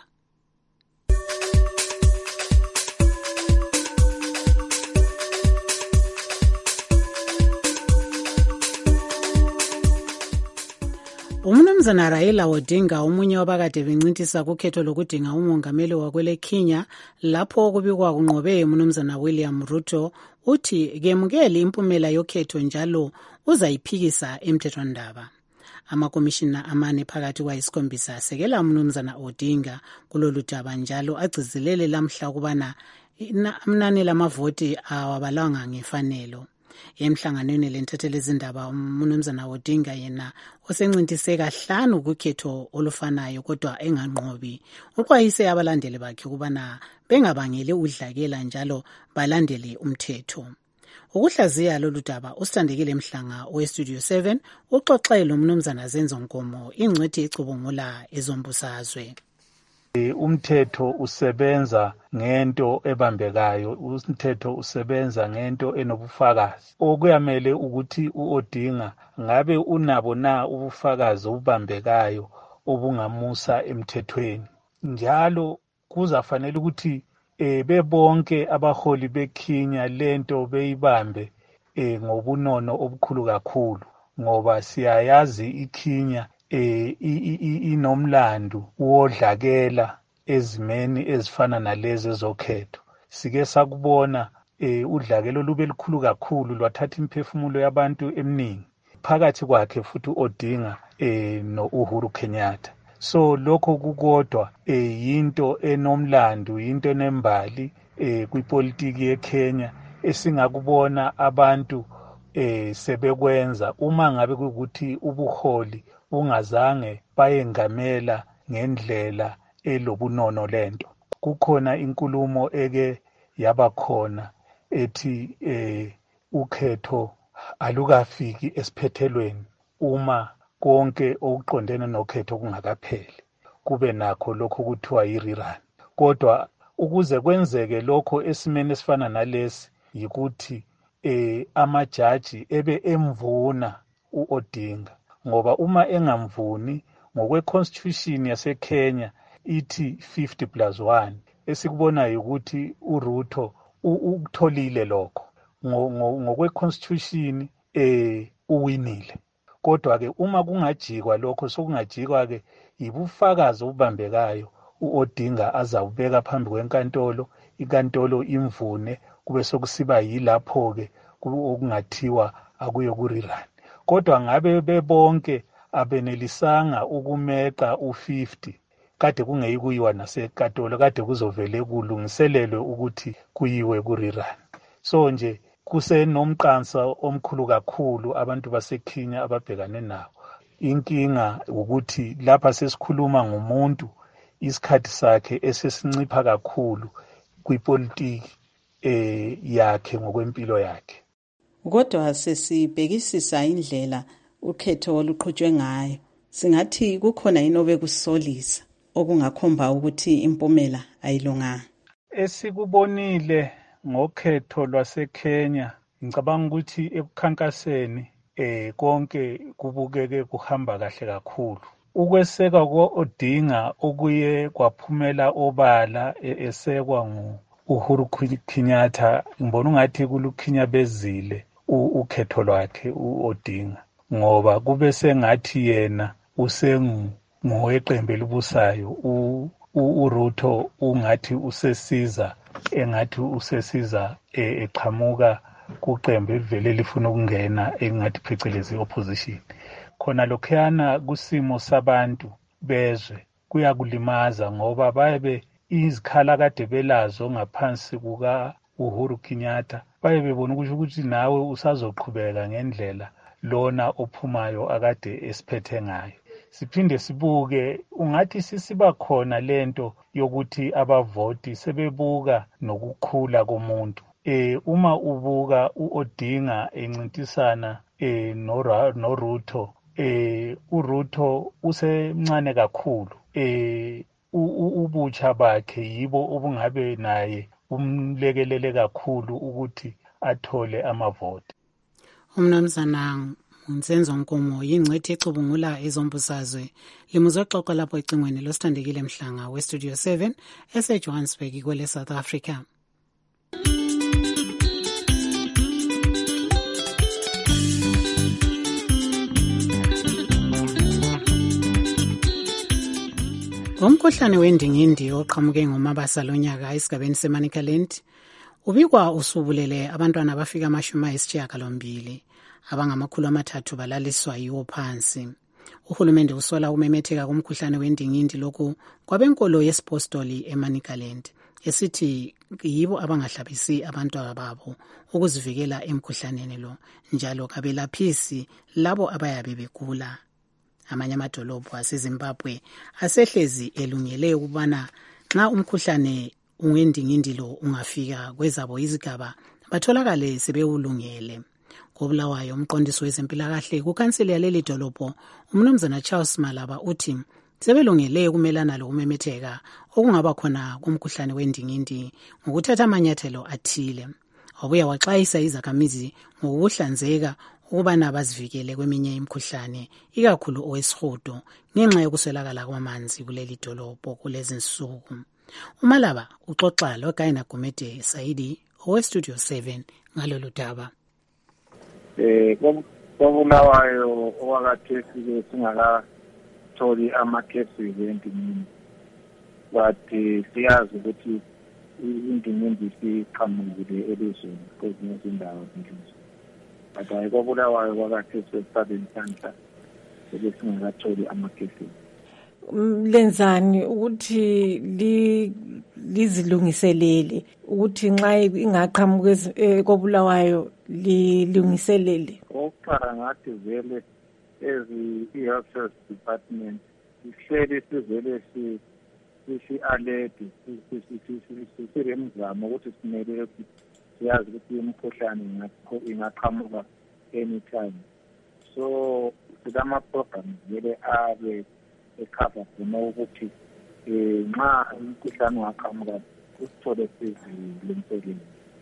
Umnumzana Raila Odinga omunye wabakade bencintisa kukhetho lokudinga umongameli wakwele Kenya lapho kubikwa kunqobe umnumzana William Ruto uthi kemukeli impumela yokhetho njalo uzayiphikisa emthethwandaba. Amakomishina amane phakathi kwayisikhombisa asekela umnumzana Odinga kulolu daba njalo agcizelele lamhla kubana amanani lamavoti awabalanga ngefanelo. Emhlanganweni lenthathele izindaba umnumzana Odinga yena osencintise kahlanu kukhetho olufanayo kodwa enganqobi uxwayise abalandeli bakhe kubana bengabangele udlakela njalo balandele umthetho. Ukuhlaziya lolu daba usithandekile Mhlanga we-Studio 7 uxoxele umnumzana Zenzo Nkomo ingcwethi ecubungula ezombusazwe. Umthetho usebenza ngento ebambekayo, umthetho usebenza ngento enobufakazi. Okuyamele ukuthi uOdinga ngabe unabo na ubufakazi obubambekayo obungamusa emthethweni, njalo kuzafanele ukuthi bebonke abaholi bekhinya lento beyibambe ngobunono obukhulu kakhulu, ngoba siyayazi ikhinya inomlando wodlakela ezimeni ezifana nalezi ezokhetho. Sike sakubona udlakelo lube likhulu kakhulu lwathatha imphefumulo yabantu eminingi phakathi kwakhe futhi uOdinga noUhuru Kenyatta. So lokho kukodwa yinto enomlando, yinto enembali kwipolitiki yeKenya esingakubona abantu sebekwenza uma ngabe kukuthi ubuholi ungazange bayengamela ngendlela elobunono lento. Kukhona inkulumo eke yabakhona ethi ukhetho alukafiki esiphethelweni uma konke okuqondene nokhetho kungakapheli kube nakho lokho kuthiwa yi-rerun. Kodwa ukuze kwenzeke lokho esimeni esifana nalesi yikuthi amajaji ebe emvuna u-Odinga, ngoba uma engamvuni ngokwe-constitution yaseKenya ithi 50+1, esikubona ukuthi uRuto ukutholile lokho ngokwe-constitution uwinile. Kodwa-ke uma kungajikwa lokho sokungajikwa-ke yibufakazi obubambekayo u-Odinga azawubeka phambi kwenkantolo, inkantolo imvune, kube sokusiba yilapho-ke okungathiwa akuye ku-rerun. Kodwa ngabe bebonke abenelisanga ukumeqa u-50, kade kungeyi kuyiwa nasenkantolo, kade kuzovele kulungiselelwe ukuthi kuyiwe ku-rerun. So nje kusenomqansa omkhulu kakhulu abantu baseKenya ababhekane nawo. Inkinga ukuthi lapha sesikhuluma ngomuntu isikhathi sakhe esesincipha kakhulu kwipolitiki yakhe ngokwempilo yakhe. Kodwa sesibhekisisa indlela ukhetho oluqhutshwe ngayo, singathi kukhona inobe kusolisa okungakhomba ukuthi impumela ayilunganga. Esikubonile ngokhetho lwaseKenya, ngicabanga ukuthi ekukhankaseni konke kubukeke kuhamba kahle kakhulu. Ukweseka kwa-Odinga okuye kwaphumela obala esekwa ngu-Uhuru Kenyatta, ngibona ungathi kulukhinyabezile ukhetho lwakhe u-Odinga, ngoba kube sengathi yena usengoweqembu elibusayo, uRuto ungathi usesiza eqhamuka kuqembu elivele lifuna ukungena engathi phecelezi opposition. Khona lokhuyana kusimo sabantu bezwe kuyakulimaza ngoba bayabe izikhala kade belazo ngaphansi kuka Uhuru Kenyatta baye bebona ukuthi nawe usazoqhubeka ngendlela lona ophumayo akade esiphethe ngayo. Siphinde sibuke ungathi sisiba khona lento yokuthi abavoti sebebuka nokukhula komuntu. Uma ubuka uOdinga encintisana noRuto, uRuto usemncane kakhulu. Ubutsha bakhe yibo obungabe naye umlekelele kakhulu ukuthi athole amavoti. Umnumzana Nsenzo Nkomo yingcwethi ecubungula ezombusazwe limuzoxoxa lapho ecingweni losithandekile Mhlanga weStudio 7 eseJohannesburg kwele South Africa. Umkhuhlane wendingindi oqhamuke ngomabasa lonyaka esigabeni seManicaland ubikwa usubulele abantwana abafika 80 abangama300 balaliswa yiwo phansi. Uhulumende usola umemetheka kumkhuhlane wendingindi lokhu kwabenkolo yesipostoli eManicaland esithi yibo abangahlabisi abantwana babo ukuzivikela emkhuhlaneni lo, njalo kabelaphisi labo abayabe begula. Amanye amadolobho aseZimbabwe asehlezi elungele ukubana nxa umkhuhlane wendingindi lo ungafika kwezabo izigaba batholakale sebewulungele. Kobulawayo umqondisi wezempilakahle kukhanseli yaleli dolobho umnumzana Charles Malaba uthi sebelungele ukumelana lokumemetheka okungaba khona kumkhuhlane wendingindi ngokuthatha amanyathelo athile. Wabuya waxwayisa izakhamizi ngokuhlanzeka ukubana bazivikele kweminye imikhuhlane ikakhulu owesihudo ngenxa yokuswelakala kwamanzi kuleli dolobho kulezi nsuku. uMalaba uxoxa loGaina Gumede Saidi oweStudio 7 ngalolu daba. Kobulawayo okwakathesi singakatholi amakhesi endingindi, but siyazi ukuthi indingindi siqhamukile elizweni kwezinye izindawo zelizwe. But kobulawayo kwakathesi esibeni sanhla singakatholi amakhesi. Lenzani ukuthi lizilungiselele ukuthi nxa ingaqhamuka kobulawayo lilungiselele? Oqala ngathi vele i-Health Service Department sihleli sivele si-alert siremzamo ukuthi simele siyazi ukuthi imikhuhlane ingaqhamuka anytime. So silama-programs vele abe ekhava khona ukuthi nxa umkhuhlane ungaqhamuka usithole sizilungiselele.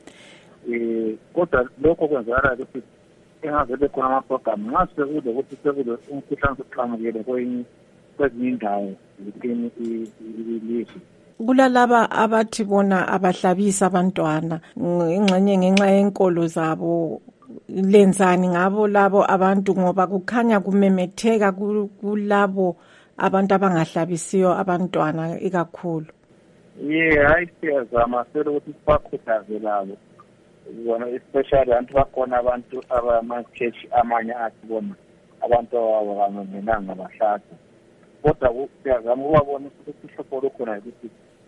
Kodwa lokho kwenzakala ukuthi engavele khona ama-program nxa sekude ukuthi sekule umkhuhlane soqhamukele kwezinye indawo within ilizwe. Kulalaba abathi bona abahlabisa abantwana ingxenye ngenxa yenkolo zabo, lenzani ngabo labo abantu ngoba kukhanya kumemetheka kulabo abantu abangahlabisiyo abantwana ikakhulu? Hayi siyazama sele ukuthi sibakhuthaze labo bona, especially abantu bakhona abantu abama-church amanye athi bona abantu abamenanga bahlaba. Kodwa siyazama ukubabona ukuthi uhlupho lukhona ukuthi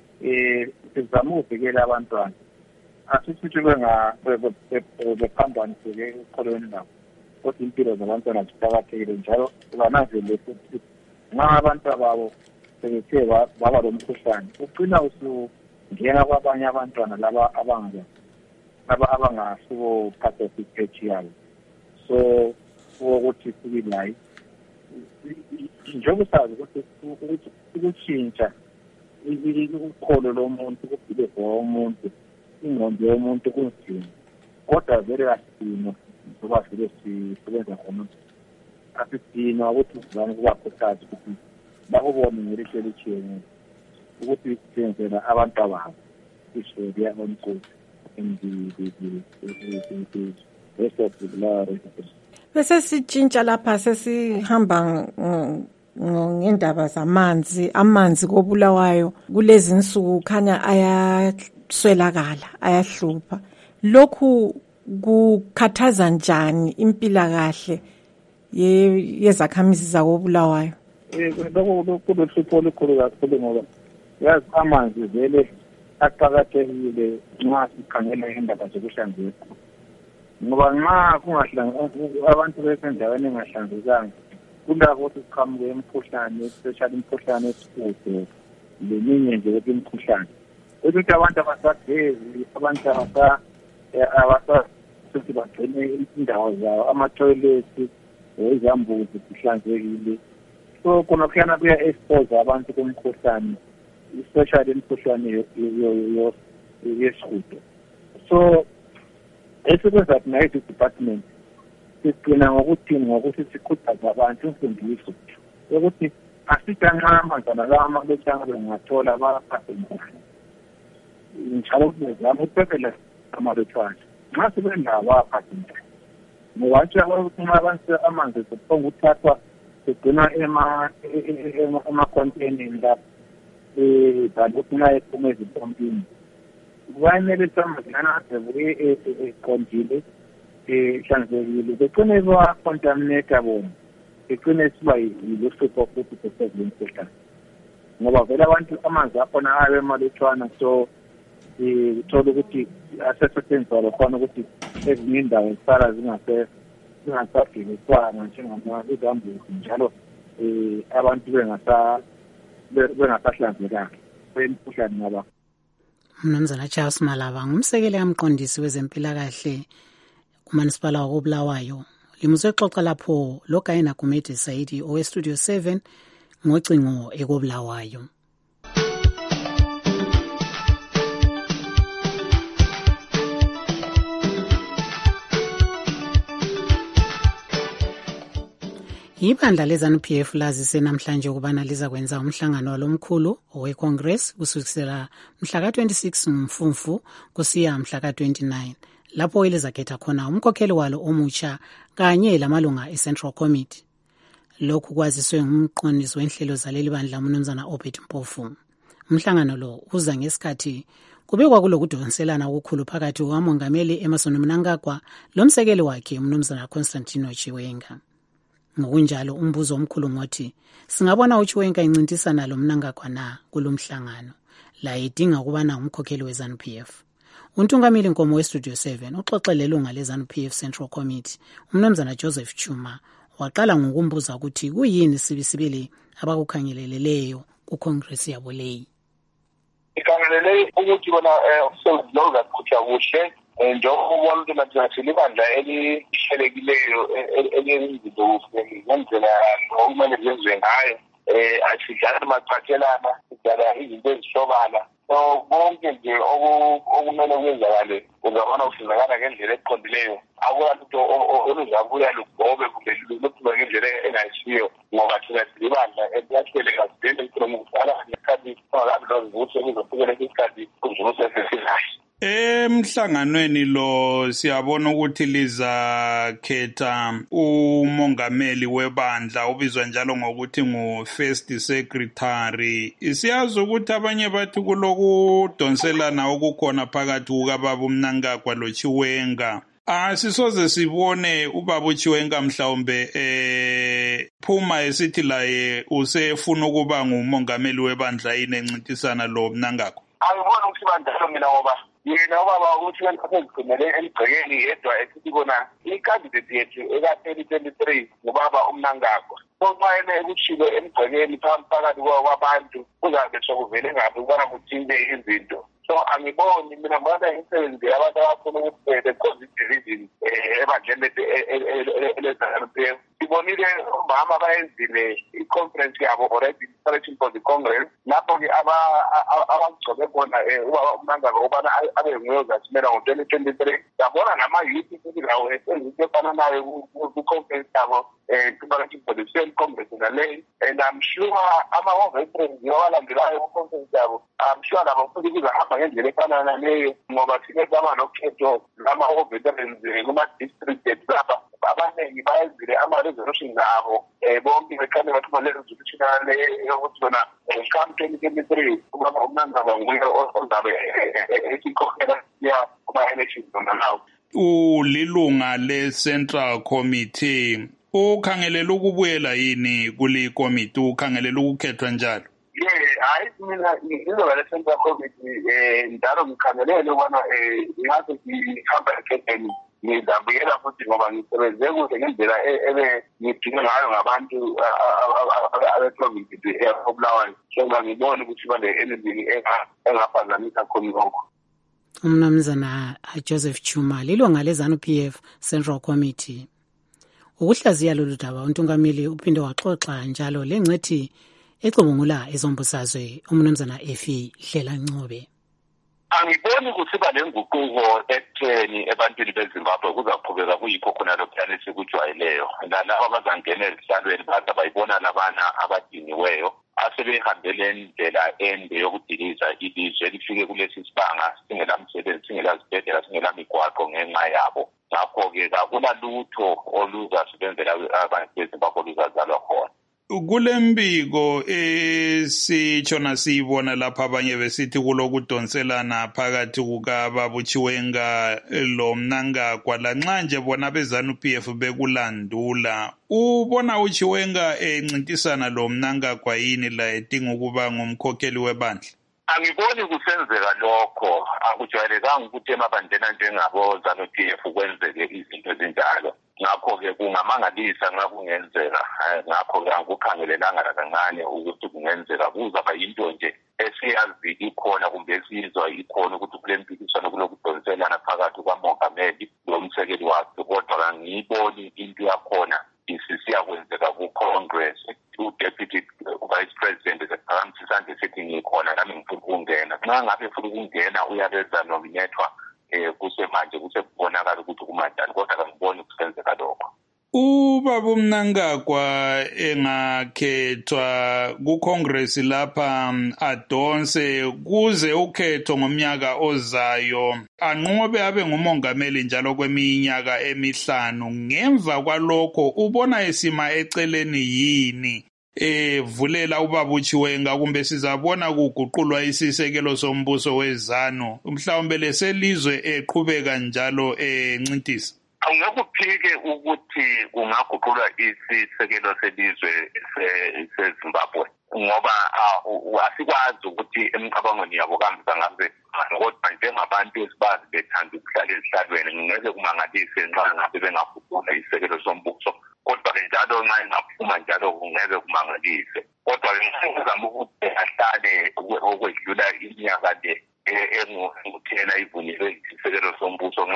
sizama ukuvikela abantwana. Asisithi bephambaniseke ekukholweni nabo, kodwa impilo zabantwana ziqakathekile njalo bananzelele ukuthi nxa abantu babo sebethe baba lomkhuhlane ucina usungena kwabanye abantwana laba abangasuko part of i-church yabo. So ukuthi sibilayi njengoba sazi ukuthi ukutshintsha ukholo lomuntu, ukubhile womuntu, ingqondo yomuntu kunzima, kodwa vele asidinwa ngoba vele sisebenza khona. Asidinwa ukuthi sizame ukubakhuthaza ukuthi bakubone ngelihlo elitshiyene ukuthi senzela abantu ababo ishobi yabomkhulu and the rest of the glory. Bese sitshintsha lapha sesihamba ngendaba zamanzi. Amanzi koBulawayo kulezi insuku khanya ayaswelakala, ayahlupha. Lokhu kukhathaza njani impilakahle yezakhamizi zakoBulawayo? Lokhu kulohlupho olukhulu kakhulu ngoba yazi amanzi vele aqakathekile nxa sikhangela indaba zokuhlanzeka. Ngoba nxa abantu besendaweni engahlanzekanga kulapho ukuthi siqhamuke imikhuhlane, especially imikhuhlane yesihudo leminye nje imikhuhlane. Ukuthi abantu abasagezi, abantu abasasithi bagcine indawo zabo, ama-toilets, izambuzi zihlanzekile. So khona kuyana kuya-expose abantu kumkhuhlane, especially imikhuhlane yesihudo. So esikwenza thina department sigcina ngokuthi sikhuthaze abantu imfundiso yokuthi asithi nxa amanzana lawa amalotshana bengathola baphathe njani. Njalo bezama ukuphepela amalotshana nxa sibendawo baphathe njani. Ngoba ukuthi nxa abantu amanzi sephonga ukuthathwa sigcina emakhontenini lapho ukuthi nxa ephuma ezimpompini kufanele amanzana azebuye eqondile ihlanzekile, begcine bacontaminate bona, begcine siba yilohlupho futhi besezimkhuhlane. Ngoba vele abantu amanzi akhona abe emalutshwana, so uthola ukuthi asesetshenziswa khona ukuthi ezinye indawo zisala zingasabhekiswanga njengezambuzi, njalo abantu bengasahlanzekanga imikhuhlane ngaba. Mnumzana Charles Malaba ngumsekeli kamqondisi wezempilakahle kuMunicipal wakoBulawayo. Limuzwe xoxa lapho loGayina Gumede Saidi oweStudio 7 ngocingo ekoBulawayo. Ibandla leZANU-PF lazise namhlanje ukubana liza kwenza umhlangano walomkhulu oweCongress kusukela mhla ka-26 Mfumfu kusiya mhla ka-29 lapho elizakhetha khona umkhokheli walo omutsha kanye lamalunga eCentral Committee. Lokhu kwaziswe ngumqondisi wenhlelo zaleli bandla uMnumzana Obed Mpofu. Umhlangano lo uza ngesikhathi kubekwa kulokudonselana okukhulu phakathi kukaMongameli Emmerson Mnangagwa lomsekeli wakhe uMnumzana Constantino Chiwenga. Ngokunjalo umbuzo omkhulu ngothi singabona uChiwenga incintisana lo Mnangagwa na kulomhlangano la idinga ukubana umkhokheli weZANU-PF. Untungameli Nkomo weStudio 7 uxoxele ilunga leZANU-PF Central Committee uMnumzana Joseph Chuma waqala ngokumbuza ukuthi kuyini sibisibili abakukhangeleleyo kuCongress yabo leyi. Ikhangelele ukuthi bona umsebenzi lo uzaqhutshwa kuhle Njengoba ukuthi nathi libandla elihlelekileyo eliyenzizo ngendlela okumele lenziwe ngayo asidlala amacathelana sidlala izinto ezihlobana so bonke nje okumele kwenzakale uzabona usizakala ngendlela eqondileyo akulanto oluzabuya lugobe kumbe luphuma ngendlela engayisiyo ngoba thina silibandla eliyahleleka sidele ukupromothana ngesikhathi singabi nozivuso kuzofikela isikhathi kuzivuso esesizayo. Emhlanganweni lo siyabona ukuthi lizakhetha umongameli webandla ubizwa njalo ngokuthi ngu-first secretary. Siyazi ukuthi abanye bathi kulokudonselana okukhona phakathi kukababa uMnangagwa loChiwenga. Sisoze sibone ubaba uChiwenga mhlawumbe phuma esithi laye usefuna ukuba ngumongameli webandla yini encintisana lo Mnangagwa. Angibona ukuthi bandalo mina ngoba yena ubaba ukuthi ngizigcinele emgcekeni yedwa esithi kona i-candidate yethu eka-2023 ngubaba uMnangagwa. Sokwayena ekushilo emgcekeni phakathi kwabantu kuzabe sokuvele ngabe ubona kuthinte izinto. So angiboni mina ngibona imisebenzi abantu abafuna ukuthi bekhonze i-division ebandleni ele-ZANU-PF. Sibonile omama bayenzile i-conference yabo already searching for the Congress lapho-ke abagcobe khona ubaba uMnangagwa ukubana abe nguye ozathumela ngo-2023. Yabona nama-youth futhi lawo esenza efana nayo ku-conference yabo searching for the same Congress naleyo and I'm sure ama-veterans abalandelayo ku-conference yabo I'm sure labo futhi kuzahamba ngendlela efana naleyo ngoba thina saba nokhetho lama-veterans kuma-district lapha abaningi bayezile ama-resolutions abo bonke bekhane bathuma le-resolution yokuthi bona come 2023 ubaba uMnangagwa nguye ozabe esikhokhela ya kuma-elections zona lawo. Ulilunga le-Central Committee ukhangelela ukubuyela yini kule committee ukhangelela ukukhethwa njalo? Hayi mina ngizoba le-Central Committee njalo ngikhangelele ukubana ngaze ngihamba ekhetheni ngizabuyela futhi ngoba ngisebenze kuhle ngendlela ngidinga ngayo ngabantu abe-committee eBulawayo so ngibone ukuthi bale endlini engaphazamisa khona lokho. Umnumzana Joseph Chuma lilunga le-ZANU-PF Central Committee. Ukuhlaziya lolu daba untungameli uphinde waxoxa njalo lengcethi ecubungula ezombusazwe umnumzana Efi Hlela Ncube. Angiboni ukuthi balenguquko ekutheni ebantwini beZimbabwe kuzaqhubeka kuyikho khona lokho esikujwayeleyo nalabo abazangena ezihlalweni baza bayibona labana abadiniweyo asebehambele indlela ende yokudiliza ilizwe lifike kulesi sibanga singelamsebenzi singelazibhedlela singelamigwaqo ngenxa yabo. Ngakho-ke akulalutho oluzasebenzela abantu beZimbabwe oluzazalwa khona. Kule mbiko sitshona siyibona lapha abanye besithi kulokudonselana phakathi kukababa uChiwenga lo Mnangagwa lanxa nje bona beZANU-PF bekulandula. Ubona uChiwenga encintisana lo Mnangagwa yini la edinga ukuba ngumkhokheli webandla? Angiboni kusenzeka lokho akujwayelekanga ukuthi emabandleni njengabo ZANU-PF kwenzeke izinto ezinjalo. Ngakho-ke kungamangalisa nxa kungenzeka ngakho-ke angikukhangelelanga lakancane ukuthi kungenzeka kuzaba yinto nje esiyazi ikhona kumbe esiyizwa ikhona ukuthi kule mpikiswano kulokudonselana phakathi kwamongameli lomsekeli wakhe kodwa kangiyiboni into yakhona isisiyakwenzeka ku-Congress u-Deputy Vice President esephakamise isandla esithi ngikhona nami ngifuna ukungena nxa ngabe funa ukungena uyabeza nominethwa kusemanje kusekubonakala ukuthi kumanjani kodwa kangiboni kusenzeka lokho. Ubaba uMnangagwa engakhethwa kuCongress lapha adonse kuze ukhetho ngomnyaka ozayo anqobe abe ngumongameli njalo kweminyaka emihlanu ngemva kwalokho ubona esima eceleni yini vulela ubaba uChiwenga kumbe sizabona kuguqulwa isisekelo sombuso weZANU mhlawumbe leselizwe eqhubeka njalo encintisa? Angekuphike ukuthi kungaguqulwa isisekelo selizwe seZimbabwe ngoba asikwazi ukuthi emcabangweni yabo kambe ngabe kodwa njengabantu esibazi bethanda ukuhlala ezihlalweni ngeke kumangalise nxa ngabe bengaguqula isisekelo sombuso kodwa njalo nxa ingaphuma njalo kungeke kumangalise kodwa ngizama ukuthi ahlale okwedlula iminyaka le enguthena ivunyiwe isisekelo sombuso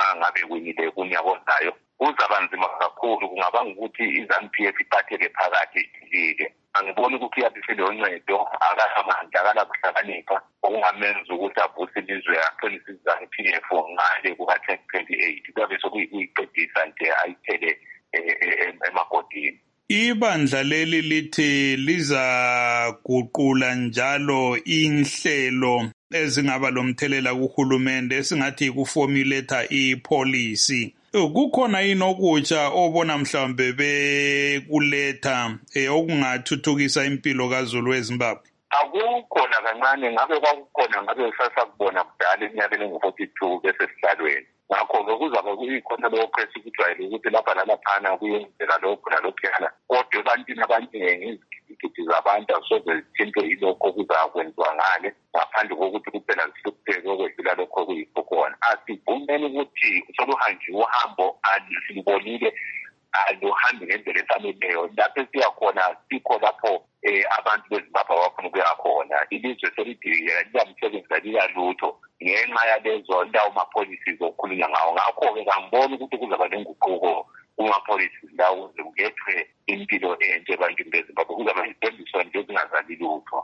ngicabanga ukuthi iZANU-PF iphathele phakathi idilile. Angiboni ukuthi iyaphile uncedo, akasamandla, akanakuhlakanipha okungamenza ukuthi avuse ilizwe atholise iZANU-PF ngale kuka-2028. Kuyabe sokuyiqedisa nje ayithele emagodini. Ibandla leli lithi liza guqula njalo inhlelo ezingaba lomthelela kuhulumende esingathi kuformulate ipolicy. Kukhona yini okutsha obona mhlawumbe bekuletha okungathuthukisa impilo kaZulu weZimbabwe? Akukhona kancane, ngabe kwakukhona ngabe sasakubona kudala eminyakeni engu-42 bese sihlalweni. Ngakho-ke kuzabe kuyikhona leyo press kujwayele ukuthi lapha nalaphana kuyenzeka lokhu nalokhuyana, kodwa ebantwini abaningi izigidi zabantu asoze zithinte yilokho kuzakwenziwa ngale ngaphandle kokuthi kuphela zihlupheke okwedlula lokho kuyikho khona. Asivumeni ukuthi soluhanjiwe uhambo asilibonile aluhambi ngendlela efaneleyo. Lapho siyakhona sikho lapho abantu beZimbabwe abafuna ukuya khona. Ilizwe selidilile liyamsebenza liyalutho ngenxa yalezo ndawo ma-policies okukhulunywa ngawo. Ngakho-ke kangiboni ukuthi kuzaba nenguquko kuma-policies lawo ukuze kulethwe impilo enhle ebantwini beZimbabwe. Kuzaba yizimbiso nje ezingazali lutho.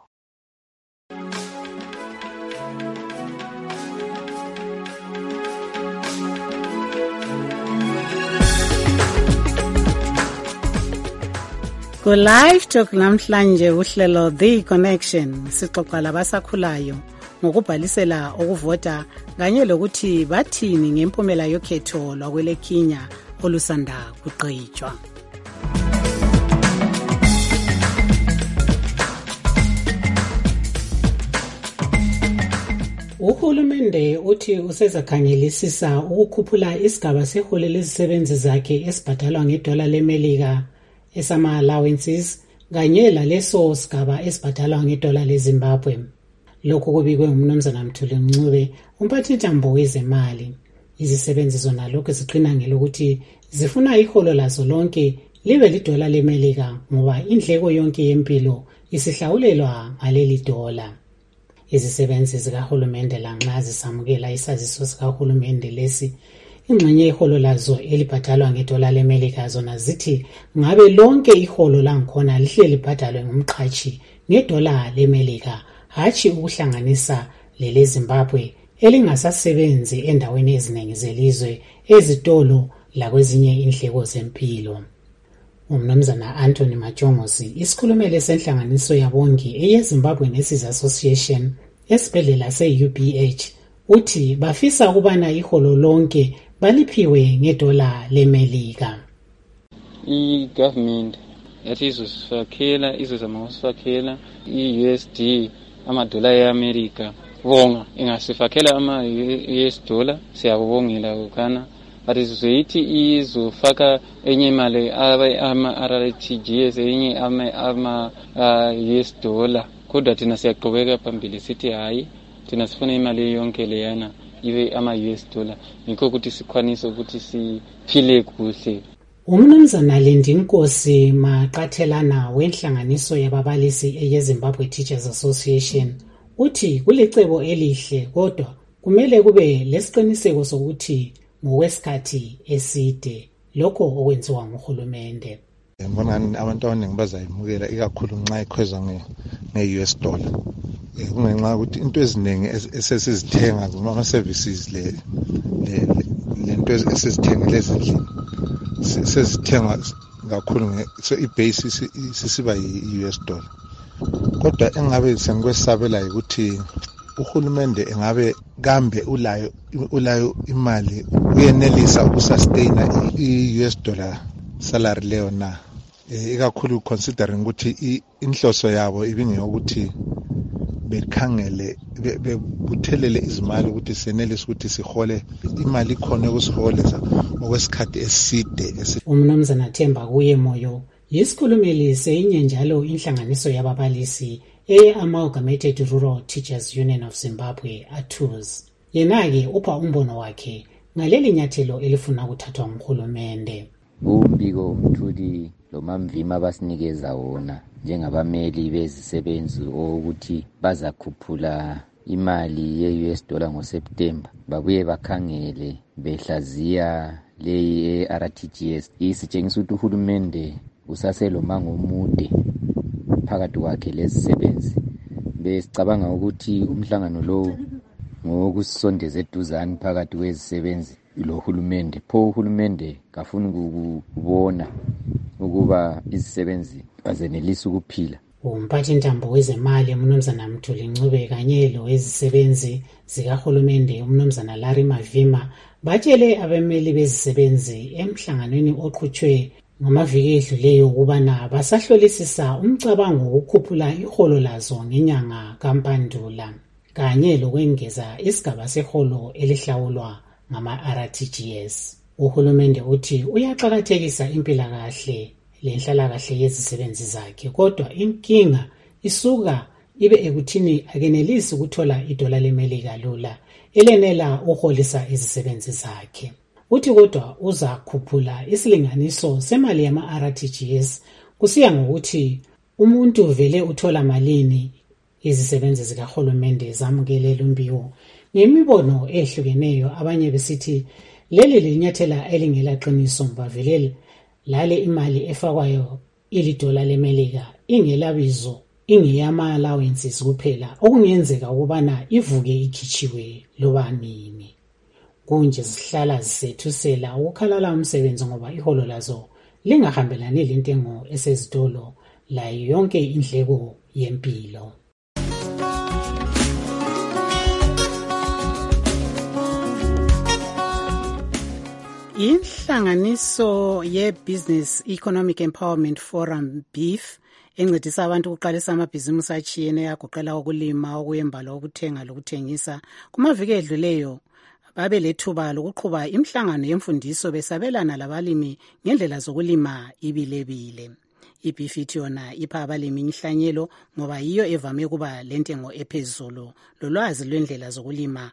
Ku-Live Talk namhlanje uhlelo The Connection sixoxa labasakhulayo ngokubhalisela ukuvota kanye lokuthi bathini ngempumela yokhetho lwakweleKenya olusanda kuqhutshwa. Uhulumende uthi usezakhangelisisa ukukhuphula isigaba seholo lezisebenzi zakhe esibhadalwa ngedola leMelika esama-allowances kanye laleso sigaba esibhadalwa ngedola leZimbabwe. Lokhu kubikwe ngumnumzana Mthuli Ncube, umphathintambo wezemali. Izisebenzi zona lokhu ziqina ngelokuthi zifuna iholo lazo lonke libe lidola leMelika ngoba indleko yonke yempilo isihlawulelwa ngaleli dola. Izisebenzi zikahulumende lanxa zisamukela isaziso sikahulumende lesi, ingxenye iholo lazo elibhadalwa ngedola leMelika zona zithi ngabe lonke iholo langikhona lihle libhadalwe ngumqhatshi ngedola leMelika, hatshi ukuhlanganisa lele Zimbabwe elingasasebenzi endaweni eziningi zelizwe, ezitolo lakwezinye indleko zempilo. Umnumzana Anthony Majongosi, isikhulumeli senhlanganiso yabongi eyeZimbabwe Nurses Association esibhedlela se-UBH, uthi bafisa ukubana iholo lonke baliphiwe ngedola leMelika. I-government yathi izozama usifakhela i-USD amadola e-Amerika bonga ingasifakhela ama-US dollar siyakubongela kukhana, but izoyithi izofaka enye imali ama-RTGS enye ama-US dollar, kodwa thina siyaqhubeka phambili sithi hayi thina sifuna imali yonke leyana ibe ama-US dollar, yikho ukuthi sikwanise ukuthi siphile kuhle. Umnumzana Lindinkosi Maqathelana wenhlanganiso yababalisi eyeZimbabwe Teachers Association uthi kulicebo elihle, kodwa kumele kube lesiqiniseko sokuthi ngokwesikhathi eside lokho okwenziwa nguhulumende. Ngibona abantu abaningi bazayimukela ikakhulu nxa ikhweza nge-US dollar. Kungenxa ukuthi into eziningi esesizithenga ama-services lento esizithengele ezindlini sezithenga kakhulu, so i-base sisiba yi-US dollar. Kodwa engabe sengikwesabela ukuthi uhulumende engabe kambe ulayo imali uyenelisa ukusustaina i-US dollar salary leyo na, ikakhulu considering ukuthi inhloso yabo ibingeyokuthi bekhangele bebuthelele izimali ukuthi senelise ukuthi sihole imali khona ukusiholeza okwesikhathi eside. Umnumzana Themba kuye Moyo yisikhulumeli senye njalo inhlanganiso yababalisi e-Amalgamated Rural Teachers Union of Zimbabwe ATUZ. Yena-ke upha umbono wakhe ngaleli nyathelo elifuna ukuthathwa nguhulumende. Umbiko Mthuli loMamvima basinikeza wona njengabameli bezisebenzi ukuthi bazakhuphula imali ye-US dollar ngoSeptember, babuye bakhangele behlaziya leyi e-RTGS isitshengisa ukuthi uhulumende usaselomango omude phakathi kwakhe lezisebenzi. Besicabanga ukuthi umhlangano lo ngokusondeza eduzane phakathi kwezisebenzi lohulumende. Pho uhulumende kafuni ukubona ukuba izisebenzi bazenelisa ukuphila. Umphathintambo wezemali uMnumzana Mthuli Ncube kanye lowezisebenzi zikahulumende uMnumzana Larry Mavima batshele abemeli bezisebenzi emhlanganweni oqhutshwe ngamaviki edluleyo ukubana basahlolisisa umcabango wokukhuphula iholo lazo ngenyanga kaMpandula kanye lokwengeza isigaba seholo elihlawulwa ngama-RTGS. Uhulumende uthi uyaqakathekisa impilakahle lenhlalakahle yezisebenzi zakhe, kodwa inkinga isuka ibe ekuthini akenelisi ukuthola idola lemelika lula elenela uholisa izisebenzi zakhe. Uthi kodwa uzakhuphula isilinganiso semali yama-RTGS kusiya ngokuthi umuntu vele uthola malini. Izisebenzi zikahulumende zamukele lumbiwo ngemibono ehlukeneyo. Abanye besithi leli linyathela elingela qiniso bavele lale imali efakwayo ilidola lemelika ingelabizo, ingeyama allowances kuphela, okungenzeka ukubana ivuke ikhitshiwe loba nini. Kunje zihlala zisethusela ukukhalala umsebenzi ngoba iholo lazo lingahambelani lentengo esezitolo layo yonke indleko yempilo. Inhlanganiso ye-Business Economic Empowerment Forum BEEF encedisa abantu ukuqalisa amabhizimusi atshiyeneyo agoqela ukulima, ukuyembala, ukuthenga lokuthengisa. Kumaviki edluleyo babe lethuba lokuqhuba imhlangano yemfundiso besabelana labalimi ngendlela zokulima ibilebile. IBEEF ithi yona ipha abalimi inhlanyelo ngoba yiyo evame kuba lentengo ephezulu lolwazi lwendlela zokulima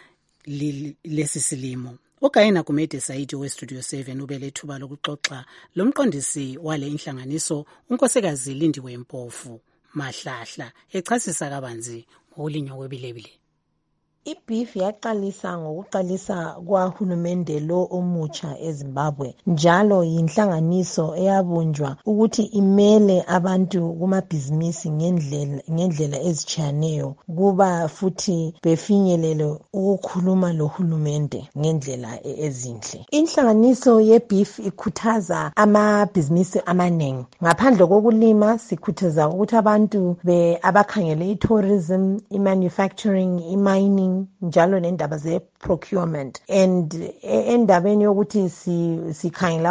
lesi silimo. Ugayina Gumede Saidi weStudio 7 ubelethuba lokuxoxa lomqondisi wale inhlanganiso unkosikazi Lindiwe Mpofu Mahlahla echasisa kabanzi ngokulinywa kwebilebile. IBEEF yaqalisa ngokuqalisa kwahulumende lo omutsha eZimbabwe, njalo yinhlanganiso eyabunjwa ukuthi imele abantu kumabhizinisi ngendlela ezitshiyeneyo kuba futhi befinyelele ukukhuluma lohulumende ngendlela ezinhle. Inhlanganiso yeBEEF ikhuthaza amabhizinisi amanengi. Ngaphandle kokulima sikhuthaza ukuthi abantu abakhangele itourism, imanufacturing, imining njalo nendaba ze-procurement, and endabeni yokuthi sikhangela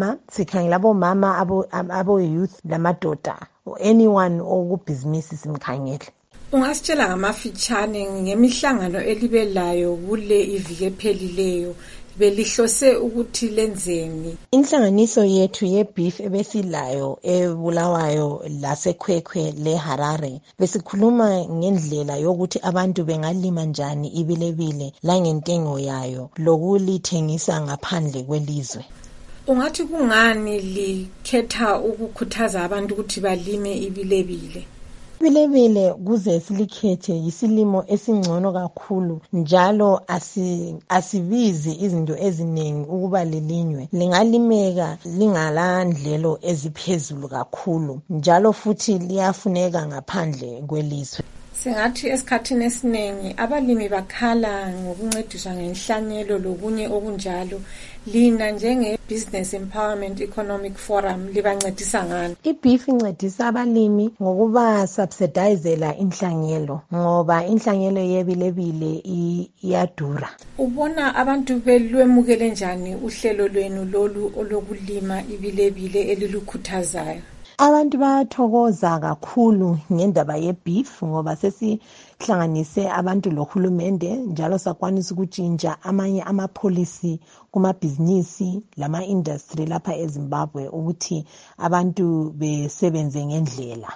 abomama abo-youth lamadoda, anyone okubhizinisi simkhangele. Ungasitshela ngamafitshane ngemihlangano elibelayo kule iviki ephelileyo belihlose ukuthi lenzeni? Inhlanganiso yethu yeBEEF ebesilayo eBulawayo laseKwekwe leHarare besikhuluma ngendlela yokuthi abantu bengalima njani ibilebile langentengo yayo lokulithengisa ngaphandle kwelizwe. Ungathi kungani likhetha ukukhuthaza abantu ukuthi balime ibilebile? Ibilebile kuze silikhethe yisilimo esingcono kakhulu, njalo asibizi izinto eziningi ukuba lilinywe. Lingalimeka lingalandlelo eziphezulu kakhulu, njalo futhi liyafuneka ngaphandle kwelizwe. Singathi esikhathini esiningi abalimi bakhala ngokuncediswa ngenhlanyelo lokunye okunjalo. Lina njenge-Business Empowerment Economic Forum libancedisa ngani? IBEEF incedisa abalimi ngokuba subsidizela inhlanyelo ngoba inhlanyelo yebilebile iyadura. Ubona abantu belwemukele njani uhlelo lwenu lolu olokulima ibilebile elilukhuthazayo? Abantu bayathokoza kakhulu ngendaba yeBEEF ngoba sesihlanganise abantu lohulumende, njalo sakwanisa ukutshintsha amanye amapolicy kumabhizinisi lama-industry lapha eZimbabwe ukuthi abantu besebenze ngendlela.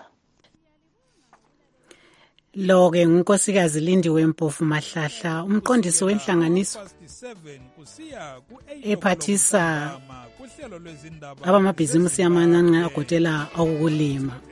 Lo-ke ngunkosikazi Lindiwe Mpofu Mahlahla, umqondisi wenhlanganiso ephathisa abamabhizinisi amancane agoqela ukukulima.